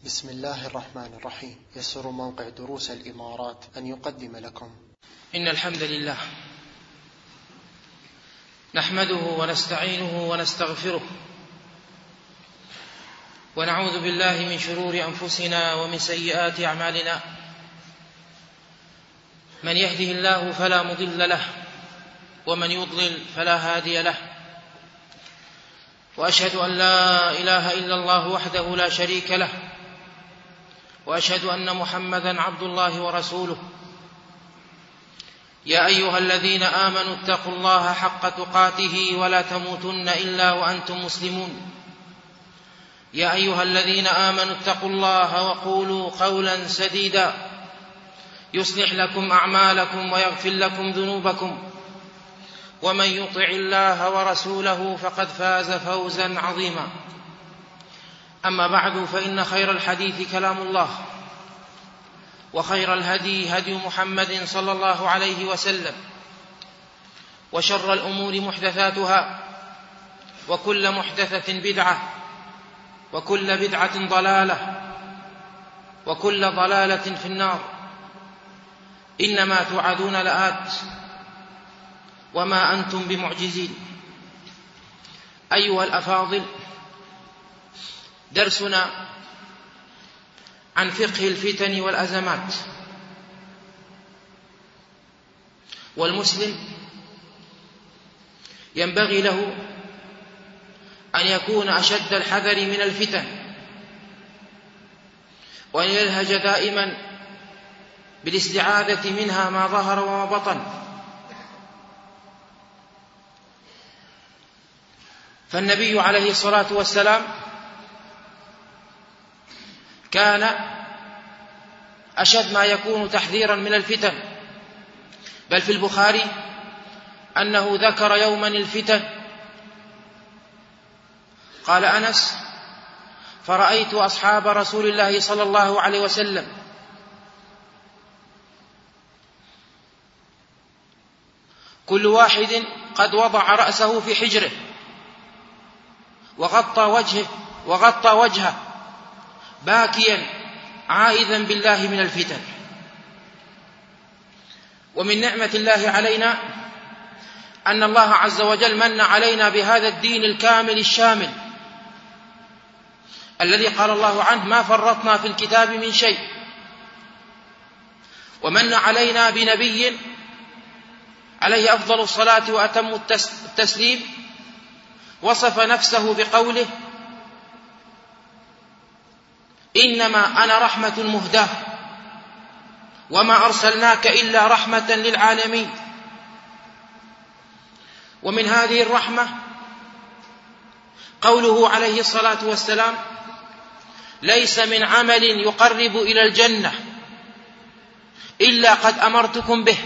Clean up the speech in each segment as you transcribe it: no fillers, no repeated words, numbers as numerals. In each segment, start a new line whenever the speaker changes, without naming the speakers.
بسم الله الرحمن الرحيم. يسر موقع دروس الإمارات أن يقدم لكم
إن الحمد لله نحمده ونستعينه ونستغفره ونعوذ بالله من شرور أنفسنا ومن سيئات أعمالنا. من يهده الله فلا مضل له ومن يضلل فلا هادي له، وأشهد أن لا إله إلا الله وحده لا شريك له، وأشهد أن محمدًا عبد الله ورسوله. يا أيها الذين آمنوا اتقوا الله حق تقاته ولا تموتن إلا وأنتم مسلمون. يا أيها الذين آمنوا اتقوا الله وقولوا قولا سديدا يصلح لكم أعمالكم ويغفر لكم ذنوبكم، ومن يطع الله ورسوله فقد فاز فوزا عظيما. أما بعد، فإن خير الحديث كلام الله، وخير الهدي هدي محمد صلى الله عليه وسلم، وشر الأمور محدثاتها، وكل محدثة بدعة، وكل بدعة ضلالة، وكل ضلالة في النار. إنما توعدون لآت وما أنتم بمعجزين. أيها الأفاضل، درسنا عن فقه الفتن والأزمات. والمسلم ينبغي له أن يكون أشد الحذر من الفتن، وأن يلهج دائما بالاستعاذة منها ما ظهر وما بطن. فالنبي عليه الصلاة والسلام كان أشد ما يكون تحذيرا من الفتن، بل في البخاري أنه ذكر يوما الفتن. قال أنس: فرأيت أصحاب رسول الله صلى الله عليه وسلم كل واحد قد وضع رأسه في حجره وغطى وجهه باكيا عائذا بالله من الفتن. ومن نعمة الله علينا أن الله عز وجل من علينا بهذا الدين الكامل الشامل الذي قال الله عنه: ما فرطنا في الكتاب من شيء. ومن علينا بنبي عليه أفضل الصلاة وأتم التسليم وصف نفسه بقوله: إنما أنا رحمة مهداة وما أرسلناك إلا رحمة للعالمين. ومن هذه الرحمة قوله عليه الصلاة والسلام: ليس من عمل يقرب إلى الجنة إلا قد أمرتكم به.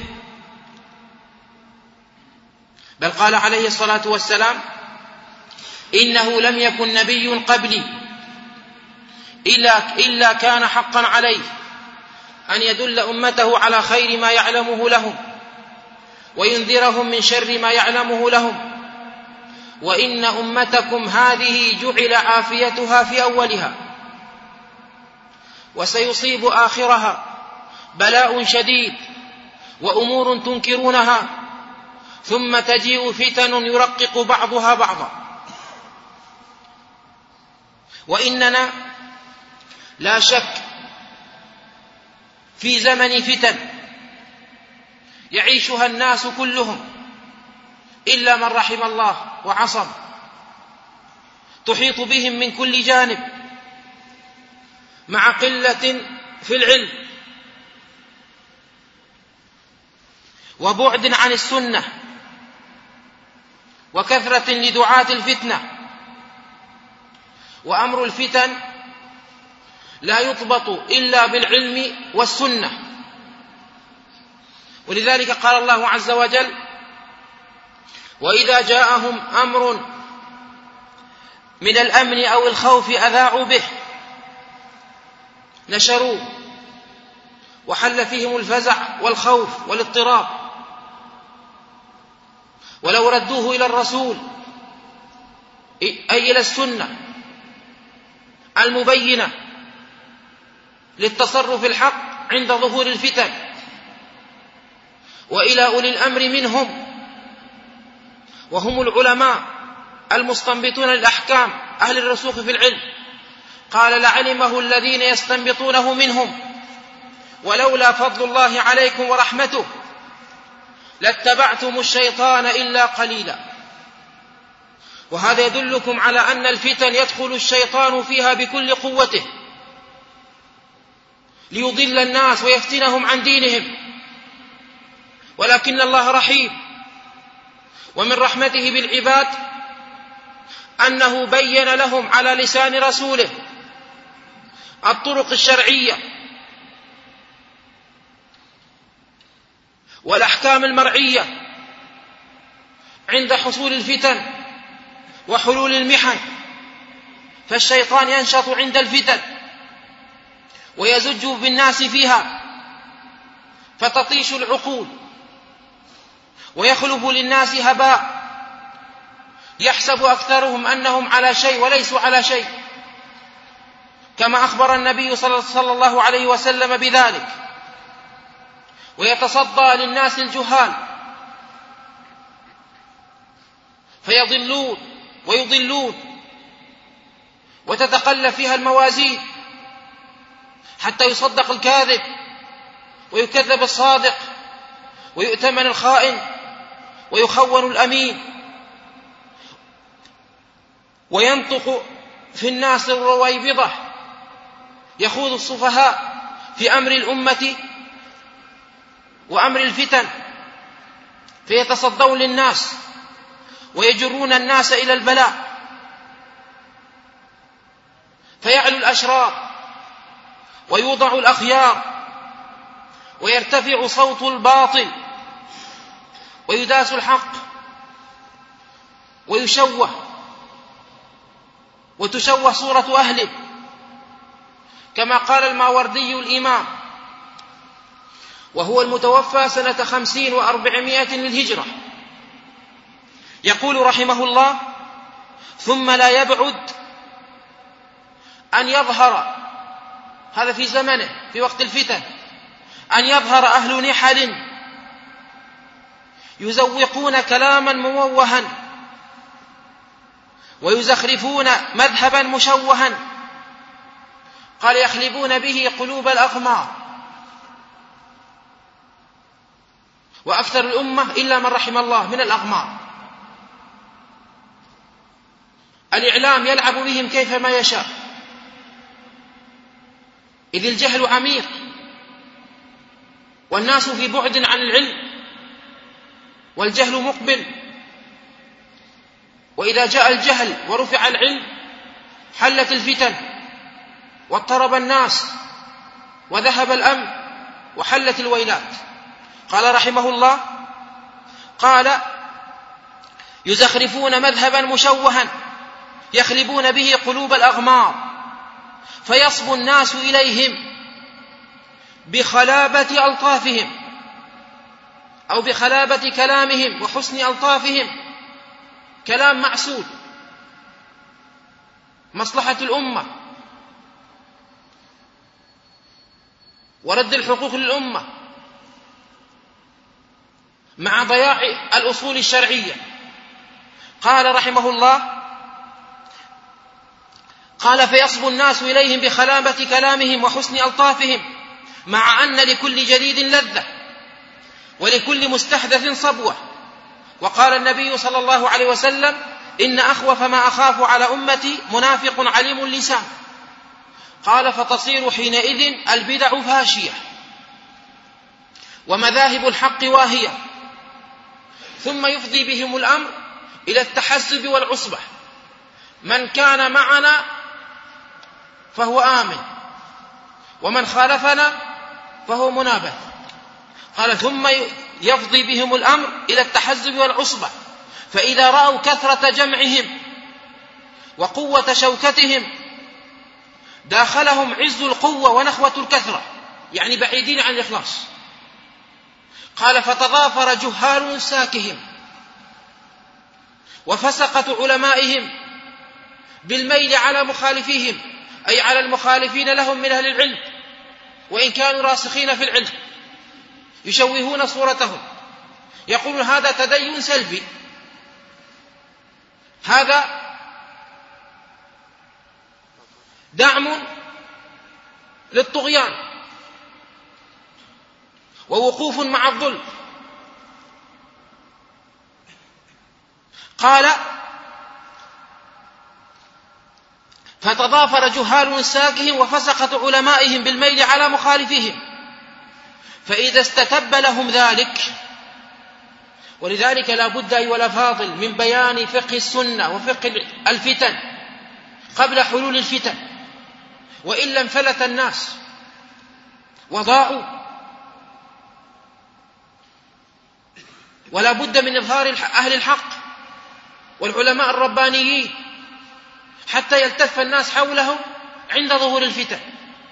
بل قال عليه الصلاة والسلام: إنه لم يكن نبي قبلي إلا كان حقا عليه أن يدل أمته على خير ما يعلمه لهم وينذرهم من شر ما يعلمه لهم، وإن أمتكم هذه جعل عافيتها في أولها وسيصيب آخرها بلاء شديد وأمور تنكرونها، ثم تجيء فتن يرقق بعضها بعضا. وإننا لا شك في زمن فتن يعيشها الناس كلهم إلا من رحم الله وعصم، تحيط بهم من كل جانب مع قلة في العلم وبعد عن السنة وكثرة لدعاة الفتنة. وأمر الفتن لا يضبط إلا بالعلم والسنة. ولذلك قال الله عز وجل: وإذا جاءهم أمر من الأمن أو الخوف أذاعوا به نشروه وحل فيهم الفزع والخوف والاضطراب، ولو ردوه إلى الرسول أي إلى السنة المبينة للتصرف الحق عند ظهور الفتن، وإلى أولي الأمر منهم وهم العلماء المستنبطون للأحكام أهل الرسوخ في العلم. قال: لعلمه الذين يستنبطونه منهم ولولا فضل الله عليكم ورحمته لاتبعتم الشيطان إلا قليلا. وهذا يدلكم على أن الفتن يدخل الشيطان فيها بكل قوته ليضل الناس ويفتنهم عن دينهم، ولكن الله رحيم، ومن رحمته بالعباد أنه بين لهم على لسان رسوله الطرق الشرعية والأحكام المرعية عند حصول الفتن وحلول المحن. فالشيطان ينشط عند الفتن ويزج بالناس فيها فتطيش العقول ويخلف للناس هباء، يحسب أكثرهم أنهم على شيء وليسوا على شيء، كما أخبر النبي صلى الله عليه وسلم بذلك، ويتصدى للناس الجهال فيضلون ويضلون وتتقلب فيها الموازين حتى يصدق الكاذب ويكذب الصادق ويؤتمن الخائن ويخون الأمين، وينطق في الناس الرويبضة، يخوض السفهاء في أمر الأمة وأمر الفتن فيتصدون للناس ويجرون الناس إلى البلاء، فيعلو الأشرار ويوضع الأخيار ويرتفع صوت الباطل ويداس الحق وتشوه صورة أهله، كما قال الماوردي الإمام وهو المتوفى سنة 50 و400 للهجرة، يقول رحمه الله: ثم لا يبعد أن يظهر، هذا في زمنه في وقت الفتن، أن يظهر أهل نحل يزوقون كلاما مموها ويزخرفون مذهبا مشوها، قال: يخلبون به قلوب الأغمار. وأكثر الأمة إلا من رحم الله من الأغمار، الإعلام يلعب بهم كيفما يشاء، إذ الجهل عميق والناس في بعد عن العلم والجهل مقبل، وإذا جاء الجهل ورفع العلم حلت الفتن واضطرب الناس وذهب الأمن وحلت الويلات. قال رحمه الله: قال: يزخرفون مذهبا مشوها يخلبون به قلوب الأغمار فيصبو الناس إليهم بخلابة ألطافهم أو بخلابة كلامهم وحسن ألطافهم، كلام معسول، مصلحة الأمة ورد الحقوق للأمة مع ضياع الأصول الشرعية. قال رحمه الله: قال: فيصبو الناس إليهم بخلابة كلامهم وحسن ألطافهم، مع أن لكل جديد لذة ولكل مستحدث صبوة. وقال النبي صلى الله عليه وسلم: إن أخوف ما أخاف على أمتي منافق عليم اللسان. قال: فتصير حينئذ البدع فاشية ومذاهب الحق واهية، ثم يفضي بهم الأمر إلى التحزب والعصبة، من كان معنا فهو آمن ومن خالفنا فهو منابه. قال: ثم يفضي بهم الأمر إلى التحزب والعصبة، فإذا رأوا كثرة جمعهم وقوة شوكتهم داخلهم عز القوة ونخوة الكثرة، يعني بعيدين عن الإخلاص. قال: فتضافر جهال ساكهم وفسقة علمائهم بالميل على مخالفيهم، أي على المخالفين لهم من أهل العلم، وإن كانوا راسخين في العلم يشوهون صورتهم، يقولون هذا تدين سلبي، هذا دعم للطغيان ووقوف مع الظلم. قال فتضافر جهال نساكهم وفسقة علمائهم بالميل على مخالفهم، فإذا استتب لهم ذلك. ولذلك لا بد أيها الأفاضل من بيان فقه السنة وفقه الفتن قبل حلول الفتن، وإلا انفلت الناس وضاعوا. ولا بد من إظهار أهل الحق والعلماء الربانيين حتى يلتف الناس حولهم عند ظهور الفتن.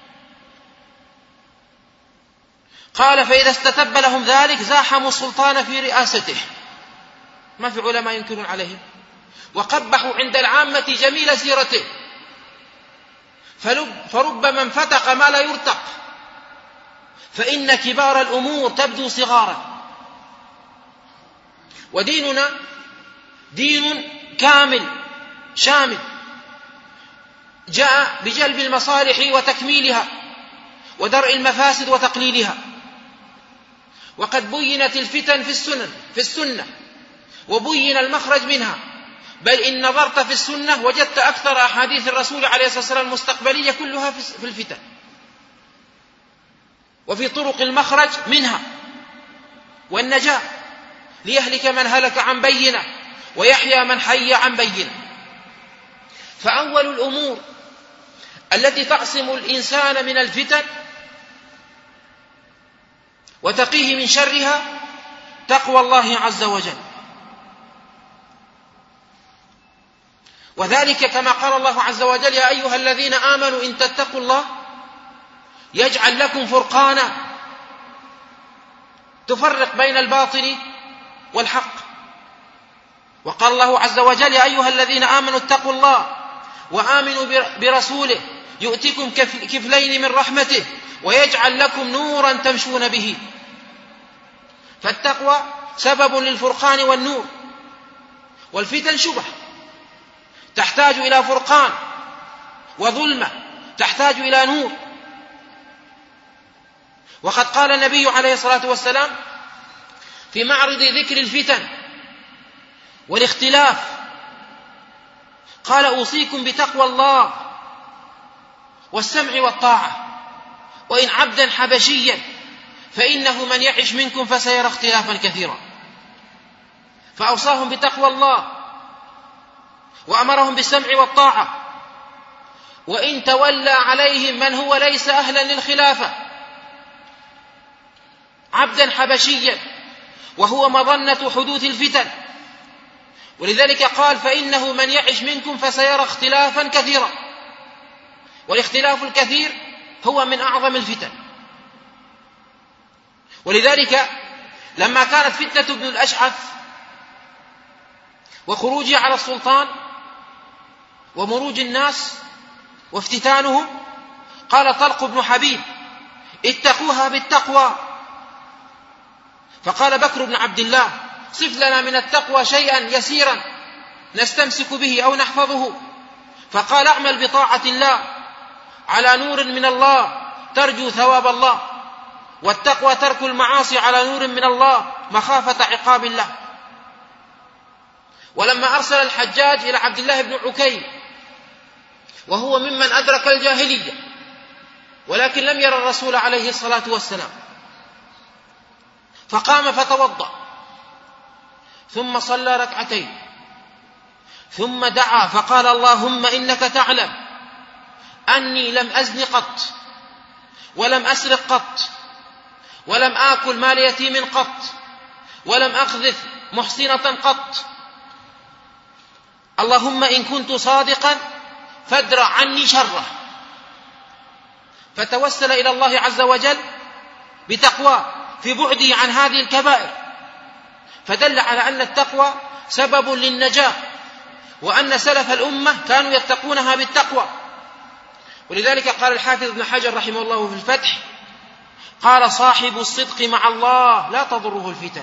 قال فإذا استتب لهم ذلك زاحموا السلطان في رئاسته، ما في علماء ينكرون عليهم، وقبحوا عند العامة جميل سيرته، فربما انفتق ما لا يرتق، فإن كبار الأمور تبدو صغارا. وديننا دين كامل شامل جاء بجلب المصالح وتكميلها ودرء المفاسد وتقليلها. وقد بينت الفتن في السنة وبين المخرج منها، بل إن نظرت في السنة وجدت أكثر أحاديث الرسول عليه الصلاة والسلام المستقبلية كلها في الفتن وفي طرق المخرج منها والنجاة، ليهلك من هلك عن بينة ويحيى من حي عن بينة. فأول الأمور التي تعصم الإنسان من الفتن وتقيه من شرها تقوى الله عز وجل، وذلك كما قال الله عز وجل يا أيها الذين آمنوا إن تتقوا الله يجعل لكم فرقانا تفرق بين الباطل والحق. وقال الله عز وجل يا أيها الذين آمنوا اتقوا الله وآمنوا برسوله يؤتكم كفلين من رحمته ويجعل لكم نورا تمشون به. فالتقوى سبب للفرقان والنور، والفتن شبه تحتاج إلى فرقان، وظلمة تحتاج إلى نور. وقد قال النبي عليه الصلاة والسلام في معرض ذكر الفتن والاختلاف قال أوصيكم بتقوى الله والسمع والطاعة، وإن عبدا حبشيا فإنه من يعش منكم فسيرى اختلافا كثيرا. فأوصاهم بتقوى الله وأمرهم بالسمع والطاعة. وإن تولى عليهم من هو ليس أهلا للخلافة عبدا حبشيا وهو مظنة حدوث الفتن، ولذلك قال فإنه من يعش منكم فسيرى اختلافا كثيرا، والاختلاف الكثير هو من أعظم الفتن. ولذلك لما كانت فتنة ابن الأشعث وخروجه على السلطان ومروج الناس وافتتانهم قال طلق بن حبيب اتقوها بالتقوى. فقال بكر بن عبد الله صف لنا من التقوى شيئا يسيرا نستمسك به أو نحفظه. فقال اعمل بطاعة الله على نور من الله ترجو ثواب الله، والتقوى ترك المعاصي على نور من الله مخافة عقاب الله. ولما أرسل الحجاج إلى عبد الله بن عكيم وهو ممن أدرك الجاهلية ولكن لم ير الرسول عليه الصلاة والسلام، فقام فتوضأ ثم صلى ركعتين ثم دعا فقال اللهم إنك تعلم أني لم أزن قط ولم أسرق قط ولم آكل مال يتيم قط ولم أقذف محسنة قط، اللهم إن كنت صادقا فادرع عني شره. فتوسل إلى الله عز وجل بتقوى في بعده عن هذه الكبائر، فدل على أن التقوى سبب للنجاة، وأن سلف الأمة كانوا يتقونها بالتقوى. ولذلك قال الحافظ ابن حجر رحمه الله في الفتح قال صاحب الصدق مع الله لا تضره الفتن.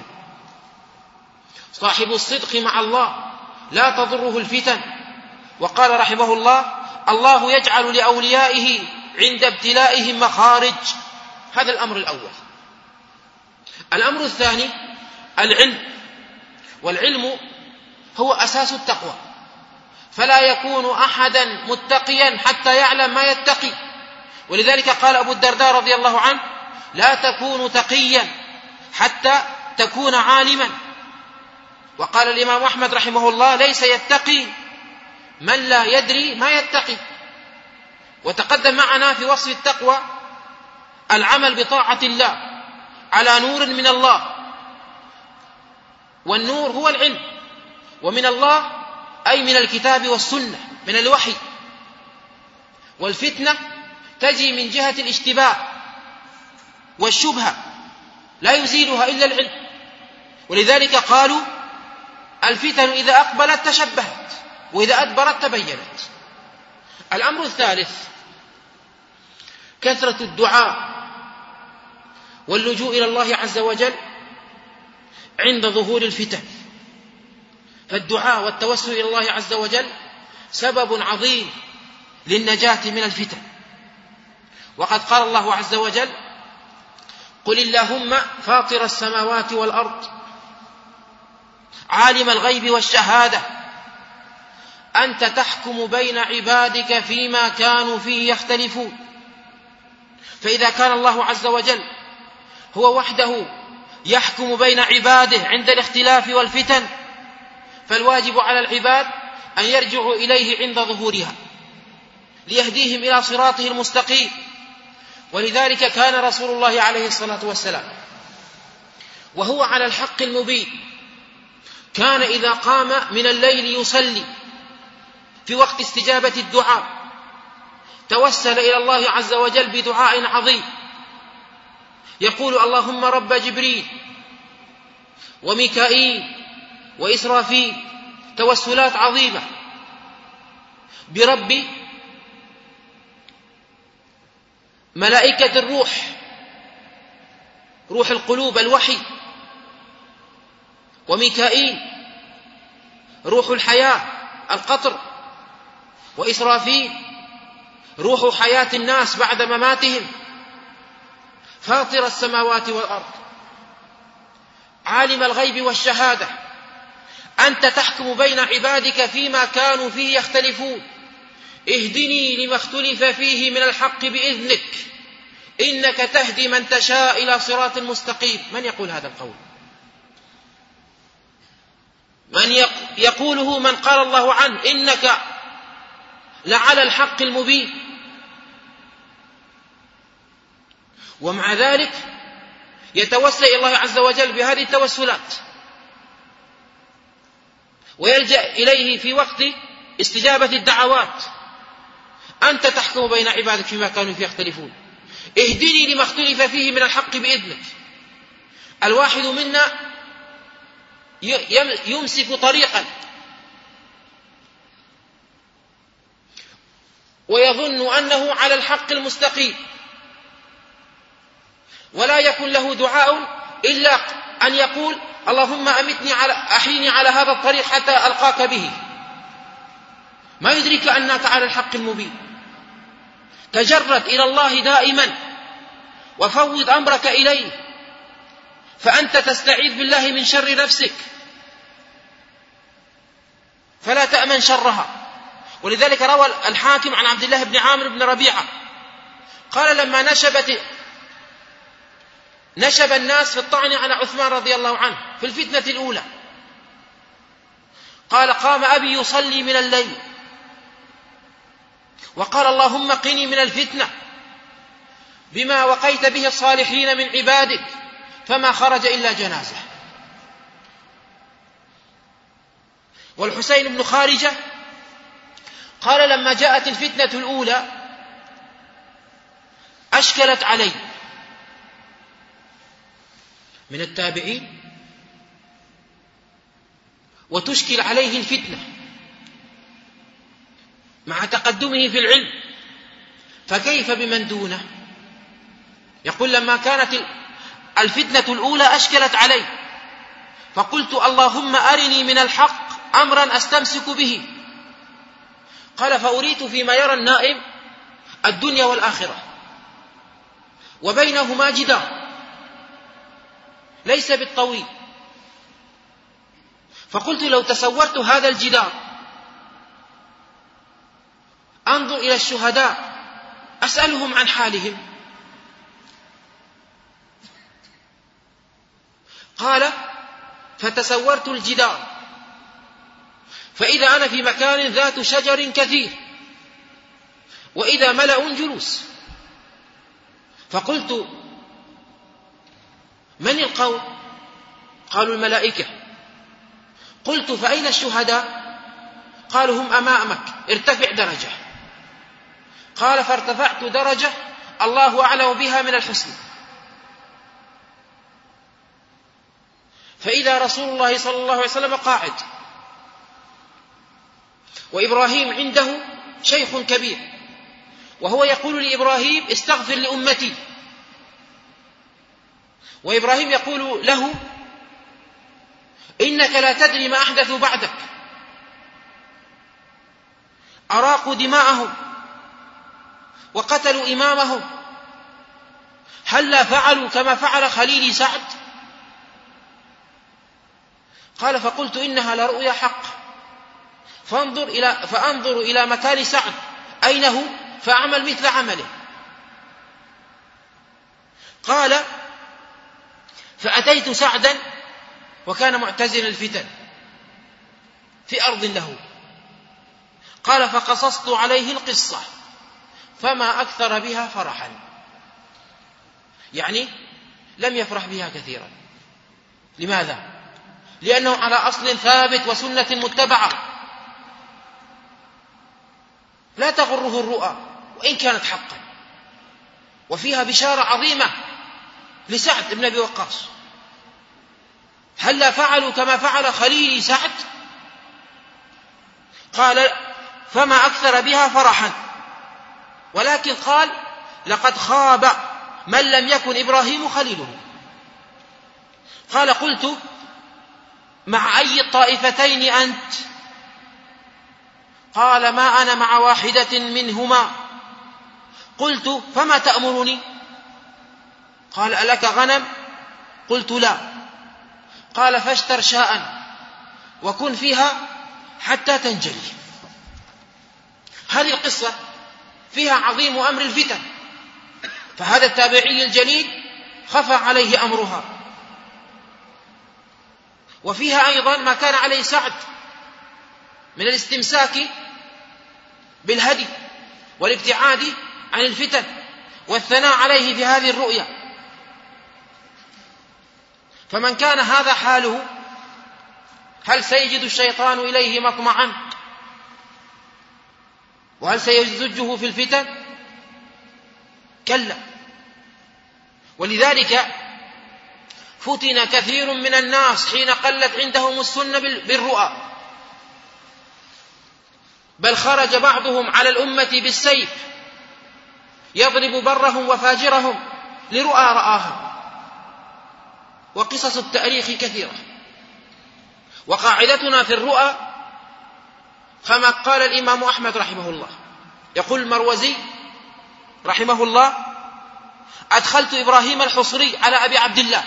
صاحب الصدق مع الله لا تضره الفتن. وقال رحمه الله: الله يجعل لأوليائه عند ابتلائهم مخارج. هذا الأمر الأول. الأمر الثاني العلم، والعلم هو أساس التقوى، فلا يكون أحدا متقيا حتى يعلم ما يتقي. ولذلك قال أبو الدرداء رضي الله عنه: لا تكون تقيا حتى تكون عالما. وقال الإمام أحمد رحمه الله: ليس يتقي من لا يدري ما يتقي. وتقدم معنا في وصف التقوى العمل بطاعة الله على نور من الله، والنور هو العلم، ومن الله أي من الكتاب والسنة، من الوحي. والفتنة تجي من جهة الاشتباه والشبهة، لا يزيلها إلا العلم. ولذلك قالوا: الفتن إذا أقبلت تشبهت، وإذا أدبرت تبينت. الأمر الثالث كثرة الدعاء واللجوء إلى الله عز وجل عند ظهور الفتن. فالدعاء والتوسل إلى الله عز وجل سبب عظيم للنجاة من الفتن. وقد قال الله عز وجل: قل اللهم فاطر السماوات والأرض عالم الغيب والشهادة أنت تحكم بين عبادك فيما كانوا فيه يختلفون. فإذا كان الله عز وجل هو وحده يحكم بين عباده عند الاختلاف والفتن، فالواجب على العباد أن يرجعوا إليه عند ظهورها ليهديهم إلى صراطه المستقيم. ولذلك كان رسول الله عليه الصلاة والسلام وهو على الحق المبين كان إذا قام من الليل يصلي في وقت استجابة الدعاء توسل إلى الله عز وجل بدعاء عظيم يقول: اللهم رب جبريل وميكائيل وإسرافيل، توسلات عظيمة، برب ملائكة الروح، روح القلوب الوحي، وميكائيل روح الحياة القطر، وإسرافيل روح حياة الناس بعد مماتهم. فاطر السماوات والأرض عالم الغيب والشهادة أنت تحكم بين عبادك فيما كانوا فيه يختلفون اهدني لما اختلف فيه من الحق بإذنك إنك تهدي من تشاء إلى صراط مستقيم. من يقول هذا القول؟ من يقوله من قال الله عنه: إنك لعلى الحق المبين. ومع ذلك يتوسل إلى الله عز وجل بهذه التوسلات ويلجأ إليه في وقت استجابة الدعوات: أنت تحكم بين عبادك فيما كانوا فيه يختلفون اهدني لما اختلف فيه من الحق بإذنك. الواحد منا يمسك طريقا ويظن أنه على الحق المستقيم، ولا يكون له دعاء إلا أن يقول: اللهم أحيني على هذا الطريق حتى ألقاك به. ما يدرك أنك على الحق المبين. تجرد إلى الله دائما وفوض أمرك إليه، فأنت تستعيذ بالله من شر نفسك فلا تأمن شرها. ولذلك روى الحاكم عن عبد الله بن عامر بن ربيعة قال: لما نشب الناس في الطعن على عثمان رضي الله عنه في الفتنة الأولى، قال: قام أبي يصلي من الليل وقال: اللهم قني من الفتنة بما وقيت به الصالحين من عبادك، فما خرج إلا جنازة. والحسين بن خارجة قال: لما جاءت الفتنة الأولى أشكلت علي، من التابعين، وتشكل عليه الفتنة مع تقدمه في العلم، فكيف بمن دونه؟ يقول لما كانت الفتنة الأولى أشكلت علي فقلت اللهم أرني من الحق أمرا أستمسك به. قال فأريت فيما يرى النائم الدنيا والآخرة وبينهما جدار ليس بالطويل، فقلت لو تسورت هذا الجدار أنظر إلى الشهداء أسألهم عن حالهم. قال فتسورت الجدار فإذا أنا في مكان ذات شجر كثير وإذا ملأ جلوس، فقلت من القوم؟ قالوا الملائكة. قلت فأين الشهداء؟ قالوا هم أمامك ارتفع درجة. قال فارتفعت درجة الله أعلم بها من الحسن، فإذا رسول الله صلى الله عليه وسلم قاعد وإبراهيم عنده شيخ كبير وهو يقول لإبراهيم استغفر لأمتي، وإبراهيم يقول له إنك لا تدري ما أحدثوا بعدك، أراقوا دماءهم وقتلوا إمامهم، هلا فعلوا كما فعل خليلي سعد؟ قال فقلت إنها لرؤيا حق فأنظر إلى مكان سعد أين هو فأعمل مثل عمله. قال فأتيت سعدا وكان معتزل الفتن في أرض له. قال فقصصت عليه القصة فما أكثر بها فرحا، يعني لم يفرح بها كثيرا. لماذا؟ لأنه على أصل ثابت وسنة متبعة لا تغره الرؤى وإن كانت حقا، وفيها بشارة عظيمة لسعد بن أبي وقاص. هلا فعلوا كما فعل خليل سعد؟ قال فما أكثر بها فرحا، ولكن قال لقد خاب من لم يكن إبراهيم خليله. قال قلت مع أي الطائفتين أنت؟ قال ما أنا مع واحدة منهما. قلت فما تأمرني؟ قال ألك غنم؟ قلت لا. قال فاشتر شاء وكن فيها حتى تنجلي. هذه القصة فيها عظيم أمر الفتن، فهذا التابعي الجليل خفى عليه أمرها، وفيها أيضا ما كان عليه سعد من الاستمساك بالهدي والابتعاد عن الفتن والثناء عليه في هذه الرؤيا. فمن كان هذا حاله هل سيجد الشيطان إليه مطمعا؟ وهل سيزجه في الفتن؟ كلا. ولذلك فتن كثير من الناس حين قلت عندهم السنة بالرؤى، بل خرج بعضهم على الأمة بالسيف يضرب برهم وفاجرهم لرؤى رآها. وقصص التاريخ كثيرة. وقاعدتنا في الرؤى كما قال الإمام أحمد رحمه الله، يقول المروزي رحمه الله أدخلت إبراهيم الحصري على أبي عبد الله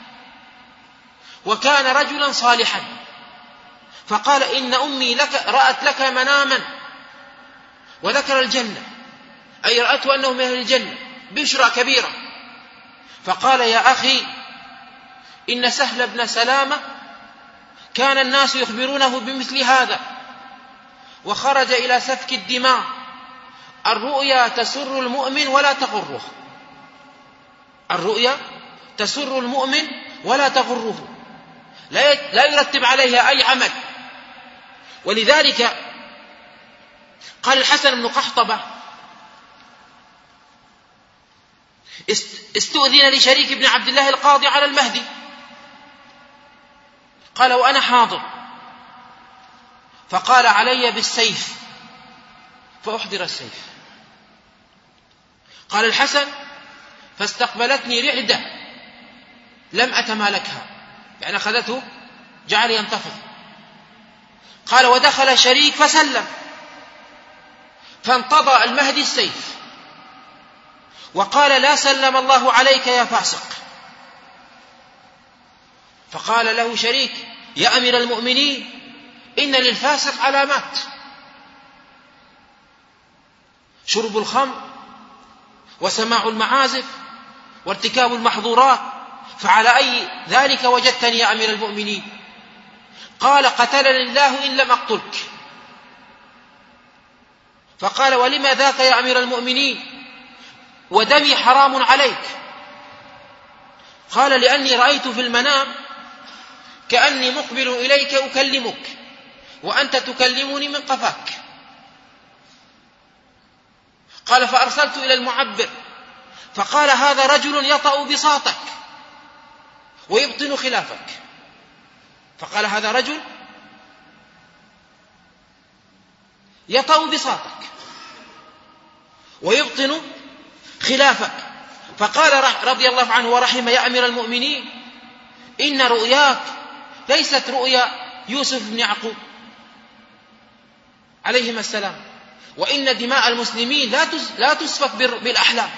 وكان رجلا صالحا، فقال إن أمي رأت لك مناما وذكر الجنة، أي رأته أنه من أهل الجنة بشرى كبيرة. فقال يا أخي إن سهل بن سلامة كان الناس يخبرونه بمثل هذا وخرج إلى سفك الدماء. الرؤيا تسر المؤمن ولا تغره، الرؤيا تسر المؤمن ولا تغره، لا يرتب عليها أي عمل. ولذلك قال الحسن بن قحطبة استؤذن لشريك بن عبد الله القاضي على المهدي، قال وأنا حاضر، فقال علي بالسيف، فأحضر السيف. قال الحسن فاستقبلتني رعدة لم أتمالكها، يعني أخذته جعل ينتفض. قال: ودخل شريك فسلم، فانتضى المهدي السيف وقال: لا سلم الله عليك يا فاسق. فقال له شريك: يا أمير المؤمنين، إن للفاسق علامات: شرب الخمر وسماع المعازف وارتكاب المحظورات، فعلى أي ذلك وجدتني يا أمير المؤمنين؟ قال: قتلني الله إن لم أقتلك. فقال: ولما ذاك يا أمير المؤمنين ودمي حرام عليك؟ قال: لأني رأيت في المنام كأني مقبل إليك أكلمك وأنت تكلمني من قفاك. قال: فأرسلت إلى المعبر فقال: هذا رجل يطأ بساطك ويبطن خلافك. فقال: هذا رجل يطأ بساطك ويبطن خلافك. فقال رضي الله عنه ورحمه: يا أمير المؤمنين، إن رؤياك ليست رؤيا يوسف بن يعقوب عليهما السلام، وإن دماء المسلمين لا تسفك بالأحلام.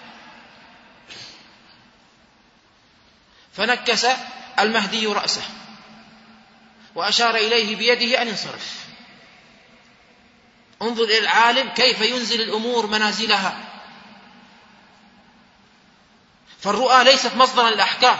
فنكس المهدي رأسه وأشار إليه بيده أن ينصرف. انظر إلى العالم كيف ينزل الأمور منازلها. فالرؤى ليست مصدرا للأحكام،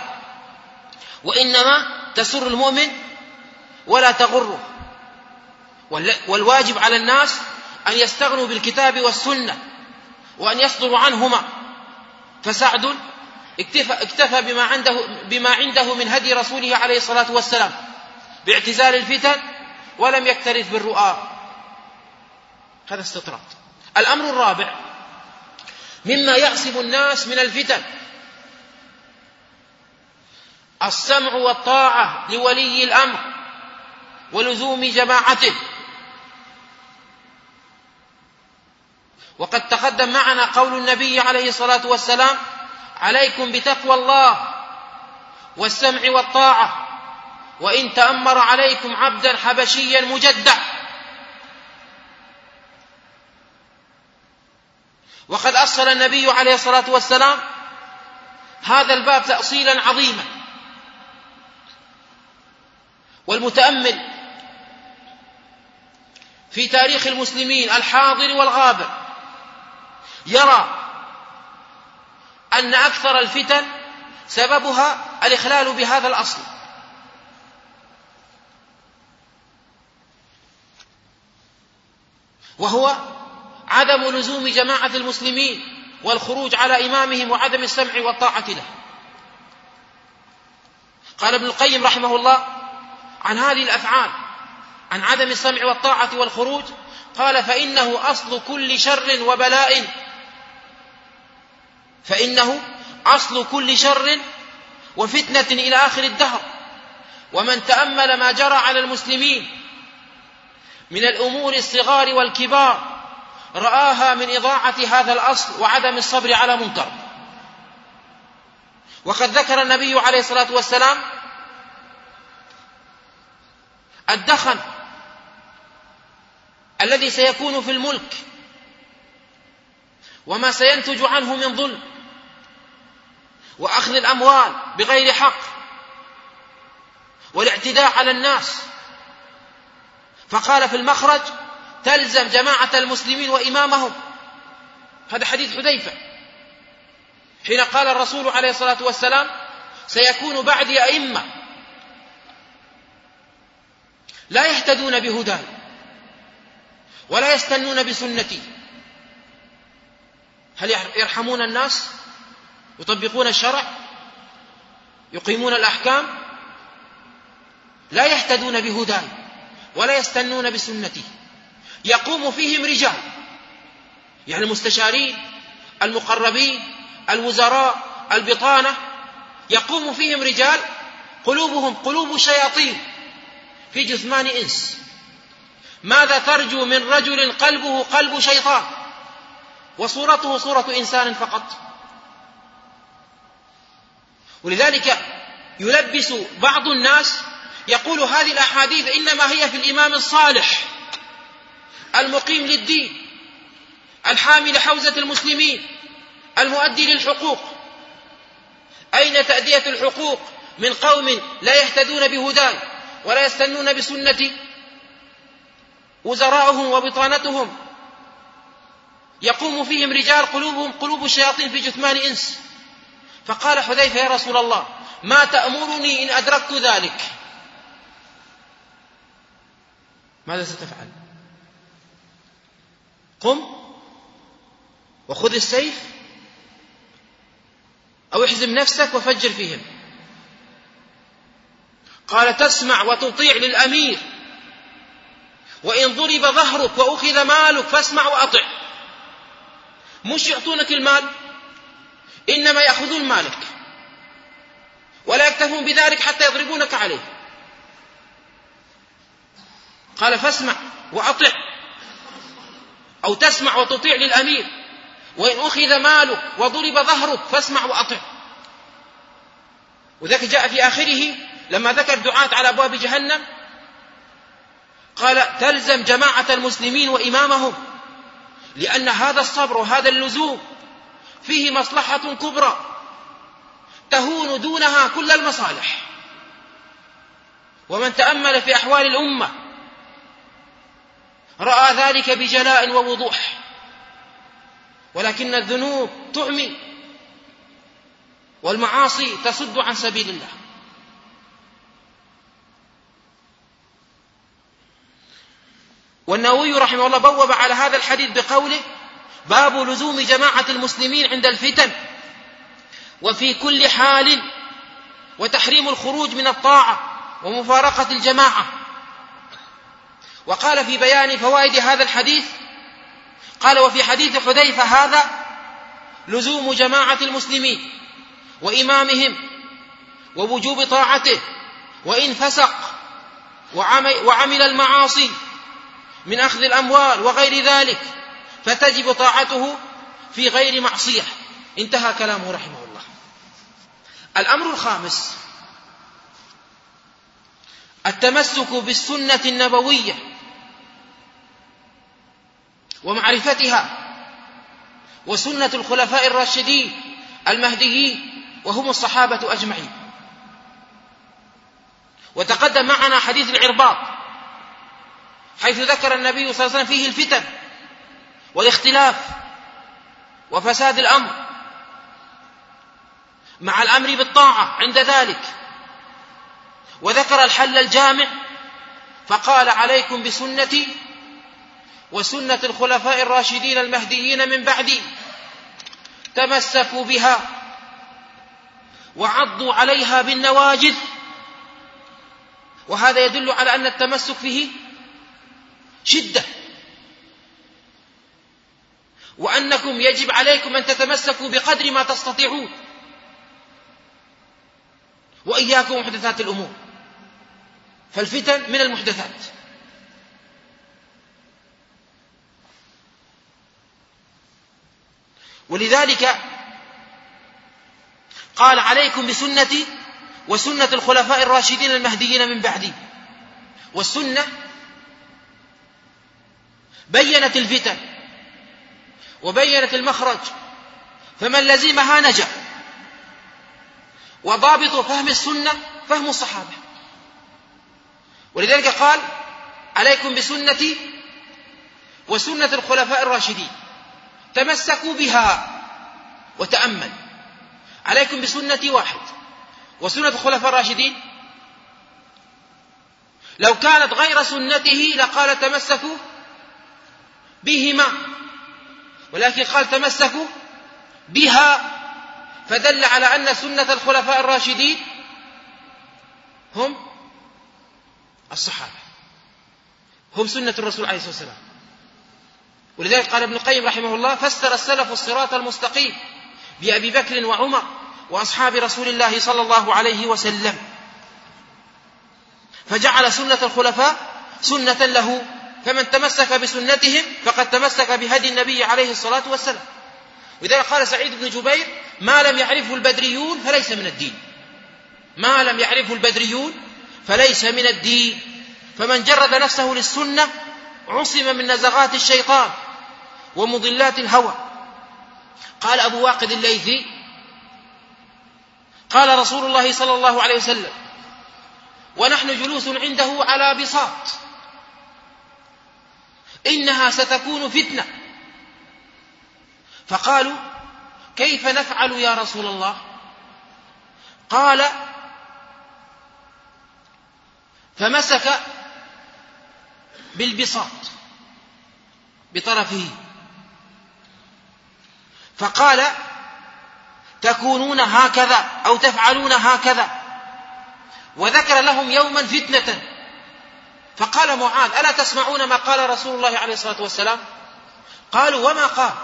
وإنما تسر المؤمن ولا تغره. والواجب على الناس أن يستغنوا بالكتاب والسنة وأن يصدروا عنهما. فسعد اكتفى بما عنده من هدي رسوله عليه الصلاة والسلام باعتزال الفتن، ولم يكترث بالرؤى. هذا استطراد. الأمر الرابع مما يعصم الناس من الفتن: السمع والطاعة لولي الأمر ولزوم جماعته. وقد تقدم معنا قول النبي عليه الصلاة والسلام: عليكم بتقوى الله والسمع والطاعة، وإن تأمر عليكم عبدا حبشيا مجدع. وقد أصل النبي عليه الصلاة والسلام هذا الباب تأصيلا عظيما. والمتأمل في تاريخ المسلمين الحاضر والغابر يرى أن أكثر الفتن سببها الإخلال بهذا الأصل. وهو عدم لزوم جماعة المسلمين والخروج على إمامهم وعدم السمع والطاعة له. قال ابن القيم رحمه الله عن هذه الأفعال، عن عدم السمع والطاعة والخروج، قال: فإنه أصل كل شر وبلاء. فإنه أصل كل شر وفتنة إلى آخر الدهر. ومن تأمل ما جرى على المسلمين من الأمور الصغار والكبار رآها من إضاعة هذا الأصل وعدم الصبر على منكر. وقد ذكر النبي عليه الصلاة والسلام الدخن الذي سيكون في الملك وما سينتج عنه من ظلم وأخذ الأموال بغير حق والاعتداء على الناس. فقال في المخرج: تلزم جماعة المسلمين وإمامهم. هذا حديث حذيفة حين قال الرسول عليه الصلاة والسلام: سيكون بعدي أئمة لا يهتدون بهداي ولا يستنون بسنتي. هل يرحمون الناس؟ يطبقون الشرع؟ يقيمون الأحكام؟ لا يهتدون بهداي ولا يستنون بسنتي. يقوم فيهم رجال، يعني المستشارين، المقربين، الوزراء، البطانة، يقوم فيهم رجال قلوبهم قلوب شياطين في جثمان إنس. ماذا ترجو من رجل قلبه قلب شيطان وصورته صورة إنسان فقط؟ ولذلك يلبس بعض الناس يقول هذه الأحاديث إنما هي في الإمام الصالح المقيم للدين الحامل حوزة المسلمين المؤدي للحقوق. أين تأدية الحقوق من قوم لا يهتدون بهداي ولا يستنون بسنة وزراءهم وبطانتهم يقوم فيهم رجال قلوبهم قلوب الشياطين في جثمان إنس؟ فقال حذيفة يا رسول الله ما تأمرني إن أدركت ذلك؟ ماذا ستفعل؟ قم وخذ السيف أو احزم نفسك وفجر فيهم. قال تسمع وتطيع للأمير وإن ضرب ظهرك وأخذ مالك فاسمع وأطع. مش يعطونك المال، إنما يأخذون مالك ولا يكتفون بذلك حتى يضربونك عليه. قال فاسمع وأطع، أو تسمع وتطيع للأمير وإن أخذ مالك وضرب ظهرك فاسمع وأطع. وذلك جاء في آخره لما ذكر دعاة على أبواب جهنم قال تلزم جماعة المسلمين وإمامهم، لأن هذا الصبر وهذا اللزوم فيه مصلحة كبرى تهون دونها كل المصالح. ومن تأمل في أحوال الأمة رأى ذلك بجلاء ووضوح، ولكن الذنوب تعمي والمعاصي تصد عن سبيل الله. والنووي رحمه الله بوب على هذا الحديث بقوله باب لزوم جماعة المسلمين عند الفتن وفي كل حال، وتحريم الخروج من الطاعة ومفارقة الجماعة. وقال في بيان فوائد هذا الحديث قال وفي حديث حذيفة هذا لزوم جماعة المسلمين وإمامهم ووجوب طاعته وإن فسق وعمل المعاصي من أخذ الأموال وغير ذلك فتجب طاعته في غير معصية. انتهى كلامه رحمه الله. الأمر الخامس التمسك بالسنة النبوية ومعرفتها وسنة الخلفاء الراشدين المهديين وهم الصحابة أجمعين. وتقدم معنا حديث العرباط حيث ذكر النبي صلى الله عليه وسلم فيه الفتن والاختلاف وفساد الأمر مع الأمر بالطاعة عند ذلك، وذكر الحل الجامع فقال عليكم بسنتي وسنة الخلفاء الراشدين المهديين من بعدي تمسكوا بها وعضوا عليها بالنواجذ. وهذا يدل على أن التمسك فيه شدة، وأنكم يجب عليكم أن تتمسكوا بقدر ما تستطيعون، وإياكم محدثات الأمور، فالفتن من المحدثات. ولذلك قال عليكم بسنتي وسنة الخلفاء الراشدين المهديين من بعدي. والسنة بينت الفتن وبينت المخرج، فمن لزمها نجا. وضابط فهم السنة فهم الصحابة. ولذلك قال عليكم بسنتي وسنة الخلفاء الراشدين تمسكوا بها. وتأمل عليكم بسنتي واحد وسنة الخلفاء الراشدين، لو كانت غير سنته لقال تمسكوا بهما، ولكن قال تمسكوا بها، فدل على أن سنة الخلفاء الراشدين هم الصحابة، هم سنة الرسول عليه الصلاة والسلام. ولذلك قال ابن القيم رحمه الله فسر السلف الصراط المستقيم بأبي بكر وعمر وأصحاب رسول الله صلى الله عليه وسلم، فجعل سنة الخلفاء سنة له، فمن تمسك بسنتهم فقد تمسك بهدي النبي عليه الصلاة والسلام. وإذا قال سعيد بن جبير ما لم يعرفه البدريون فليس من الدين. ما لم يعرفه البدريون فليس من الدين. فمن جرد نفسه للسنة عصم من نزغات الشيطان ومضلات الهوى. قال أبو واقد الليثي: قال رسول الله صلى الله عليه وسلم ونحن جلوس عنده على بساط: إنها ستكون فتنة. فقالوا: كيف نفعل يا رسول الله؟ قال: فمسك بالبساط بطرفه فقال: تكونون هكذا أو تفعلون هكذا، وذكر لهم يوما فتنة. فقال معاذ: ألا تسمعون ما قال رسول الله عليه الصلاة والسلام؟ قالوا: وما قال؟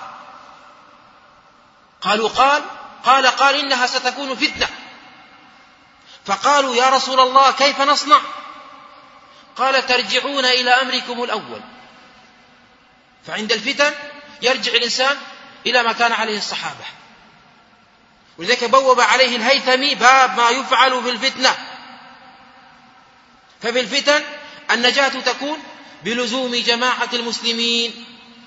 قالوا: قال إنها ستكون فتنة. فقالوا: يا رسول الله كيف نصنع؟ قال: ترجعون إلى أمركم الأول. فعند الفتن يرجع الإنسان إلى ما كان عليه الصحابة. ولذلك بوب عليه الهيثمي باب ما يفعل في الفتنة. ففي الفتن النجاة تكون بلزوم جماعة المسلمين،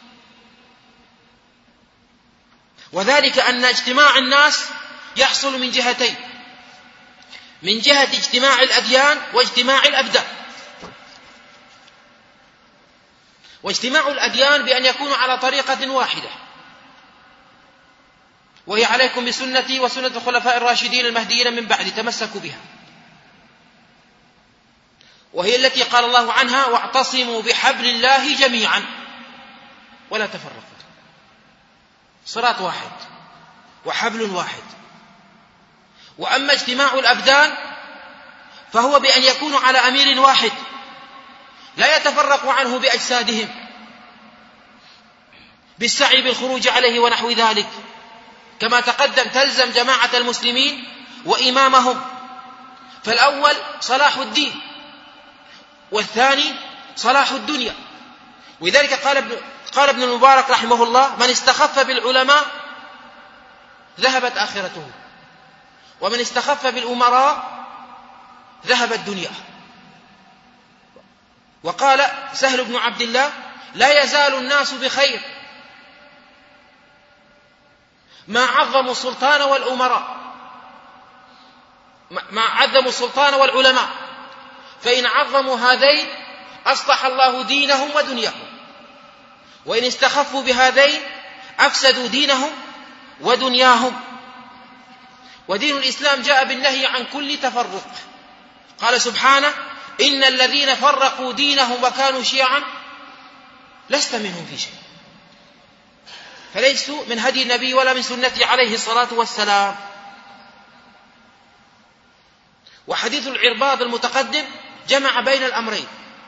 وذلك أن اجتماع الناس يحصل من جهتين: من جهة اجتماع الأديان واجتماع الأبدان. واجتماع الأديان بأن يكونوا على طريقة واحدة، وهي عليكم بسنتي وسنة الخلفاء الراشدين المهديين من بعد، تمسكوا بها، وهي التي قال الله عنها: واعتصموا بحبل الله جميعا ولا تفرقوا. صراط واحد وحبل واحد. وأما اجتماع الأبدان فهو بأن يكونوا على أمير واحد لا يتفرق عنه بأجسادهم بالسعي بالخروج عليه ونحو ذلك، كما تقدم تلزم جماعة المسلمين وإمامهم. فالأول صلاح الدين والثاني صلاح الدنيا. ولذلك قال ابن المبارك رحمه الله: من استخف بالعلماء ذهبت آخرته، ومن استخف بالأمراء ذهبت دنياه. وقال سهل بن عبد الله: لا يزال الناس بخير ما عظموا السلطان والأمراء، ما عظموا السلطان والعلماء، فإن عظموا هذين أصلح الله دينهم ودنياهم، وإن استخفوا بهذين أفسدوا دينهم ودنياهم. ودين الإسلام جاء بالنهي عن كل تفرق. قال سبحانه: إن الذين فرقوا دينهم وكانوا شيعا لست منهم في شيء. فليسوا من هدي النبي ولا من سنته عليه الصلاة والسلام. وحديث العرباض المتقدم جمع بين الأمرين،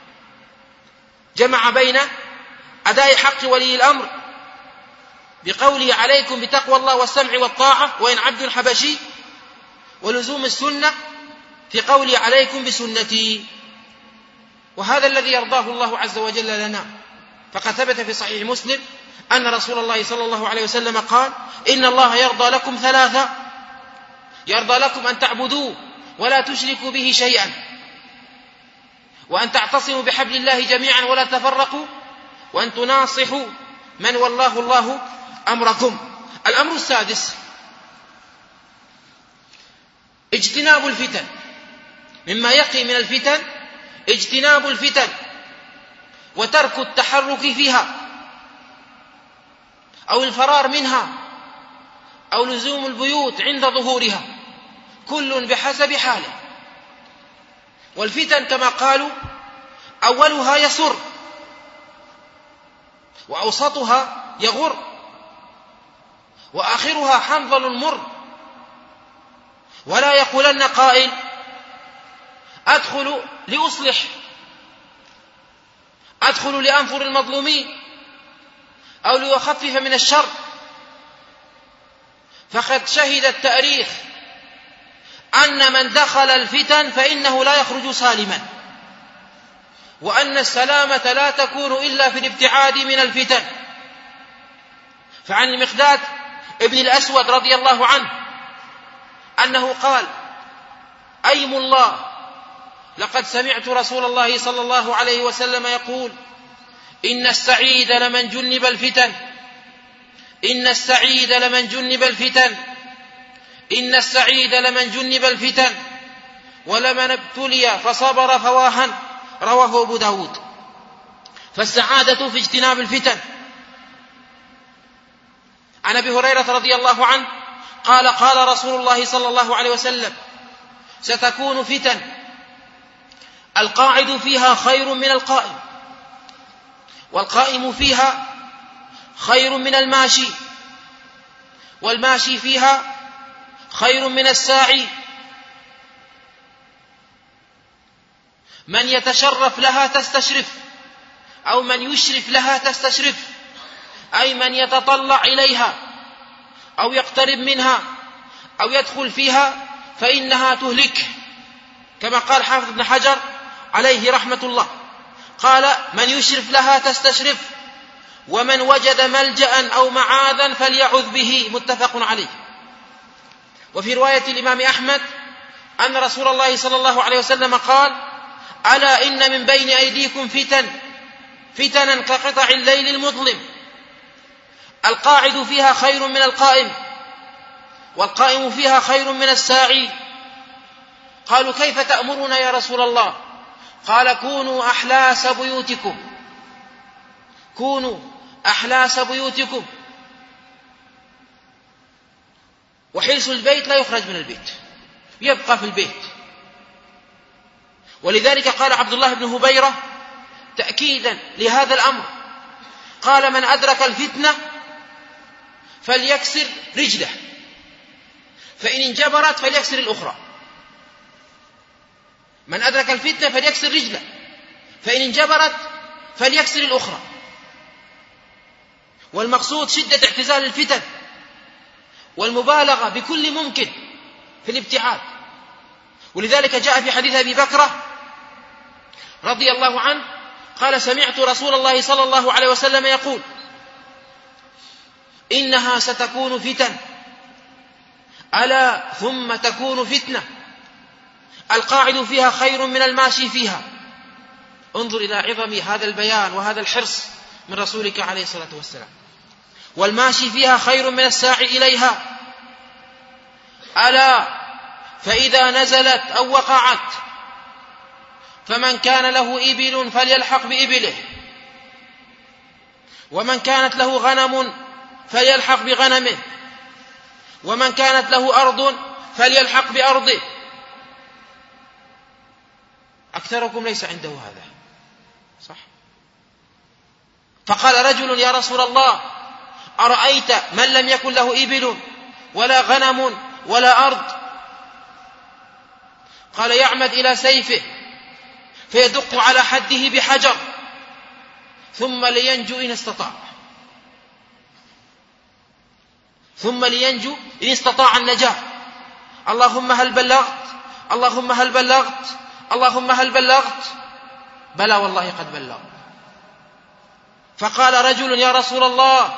جمع بين أداء حق ولي الأمر بقوله: عليكم بتقوى الله والسمع والطاعة وإن عبد حبشي، ولزوم السنة في قوله: عليكم بسنتي. وهذا الذي يرضاه الله عز وجل لنا. فقد ثبت في صحيح مسلم أن رسول الله صلى الله عليه وسلم قال: إن الله يرضى لكم ثلاثة: يرضى لكم أن تعبدوه ولا تشركوا به شيئا، وأن تعتصموا بحبل الله جميعا ولا تفرقوا، وأن تناصحوا من والله الله أمركم. الأمر السادس: اجتناب الفتن. مما يقي من الفتن اجتناب الفتن وترك التحرك فيها أو الفرار منها أو لزوم البيوت عند ظهورها، كل بحسب حاله. والفتن كما قالوا أولها يسر، وأوسطها يغر، وآخرها حنظل مر. ولا يقولن قائل: أدخل لأصلح، أدخل لأنفر المظلومين أو لأخفف من الشر. فقد شهد التاريخ أن من دخل الفتن فإنه لا يخرج سالما، وأن السلامة لا تكون إلا في الابتعاد من الفتن. فعن المقداد ابن الأسود رضي الله عنه أنه قال: أيم الله لقد سمعت رسول الله صلى الله عليه وسلم يقول إن السعيد لمن جنب الفتن، إن السعيد لمن جنب الفتن، إن السعيد لمن جنب الفتن ولمن ابتلي فصبر فواهن. رواه أبو داود. فالسعادة في اجتناب الفتن. عن أبي هريرة رضي الله عنه قال قال رسول الله صلى الله عليه وسلم ستكون فتن القاعد فيها خير من القائم، والقائم فيها خير من الماشي، والماشي فيها خير من الساعي. من يتشرف لها تستشرف، أو من يشرف لها تستشرف، أي من يتطلع إليها أو يقترب منها أو يدخل فيها فإنها تهلك، كما قال حافظ ابن حجر عليه رحمة الله، قال من يشرف لها تستشرف، ومن وجد ملجأ أو معاذا فليعذ به. متفق عليه. وفي رواية الإمام أحمد أن رسول الله صلى الله عليه وسلم قال ألا إن من بين أيديكم فتنا كقطع الليل المظلم القاعد فيها خير من القائم، والقائم فيها خير من الساعي. قالوا كيف تأمرنا يا رسول الله؟ قال كونوا أحلاس بيوتكم، كونوا أحلاس بيوتكم. وحلس البيت لا يخرج من البيت، يبقى في البيت. ولذلك قال عبد الله بن هبيرة تأكيدا لهذا الأمر، قال من أدرك الفتنة فليكسر رجله، فإن انجبرت فليكسر الأخرى. من أدرك الفتنة فليكسر رجله، فإن انجبرت فليكسر الأخرى. والمقصود شدة اعتزال الفتن والمبالغة بكل ممكن في الابتعاد. ولذلك جاء في حديث أبي بكرة رضي الله عنه قال سمعت رسول الله صلى الله عليه وسلم يقول إنها ستكون فتن ألا ثم تكون فتنة القاعد فيها خير من الماشي فيها. انظر إلى عظم هذا البيان وهذا الحرص من رسولك عليه الصلاة والسلام. والماشي فيها خير من الساعي إليها. ألا فإذا نزلت أو وقعت فمن كان له إبل فليلحق بإبله، ومن كانت له غنم فليلحق بغنمه، ومن كانت له أرض فليلحق بأرضه. أكثركم ليس عنده هذا، صح؟ فقال رجل يا رسول الله أرأيت من لم يكن له إبل ولا غنم ولا أرض؟ قال يعمد إلى سيفه فيدق على حده بحجر ثم لينجو إن استطاع، ثم لينجو إن استطاع النجاة. اللهم هل بلغت؟ اللهم هل بلغت؟ اللهم هل بلغت؟ بلى والله قد بلغ. فقال رجل يا رسول الله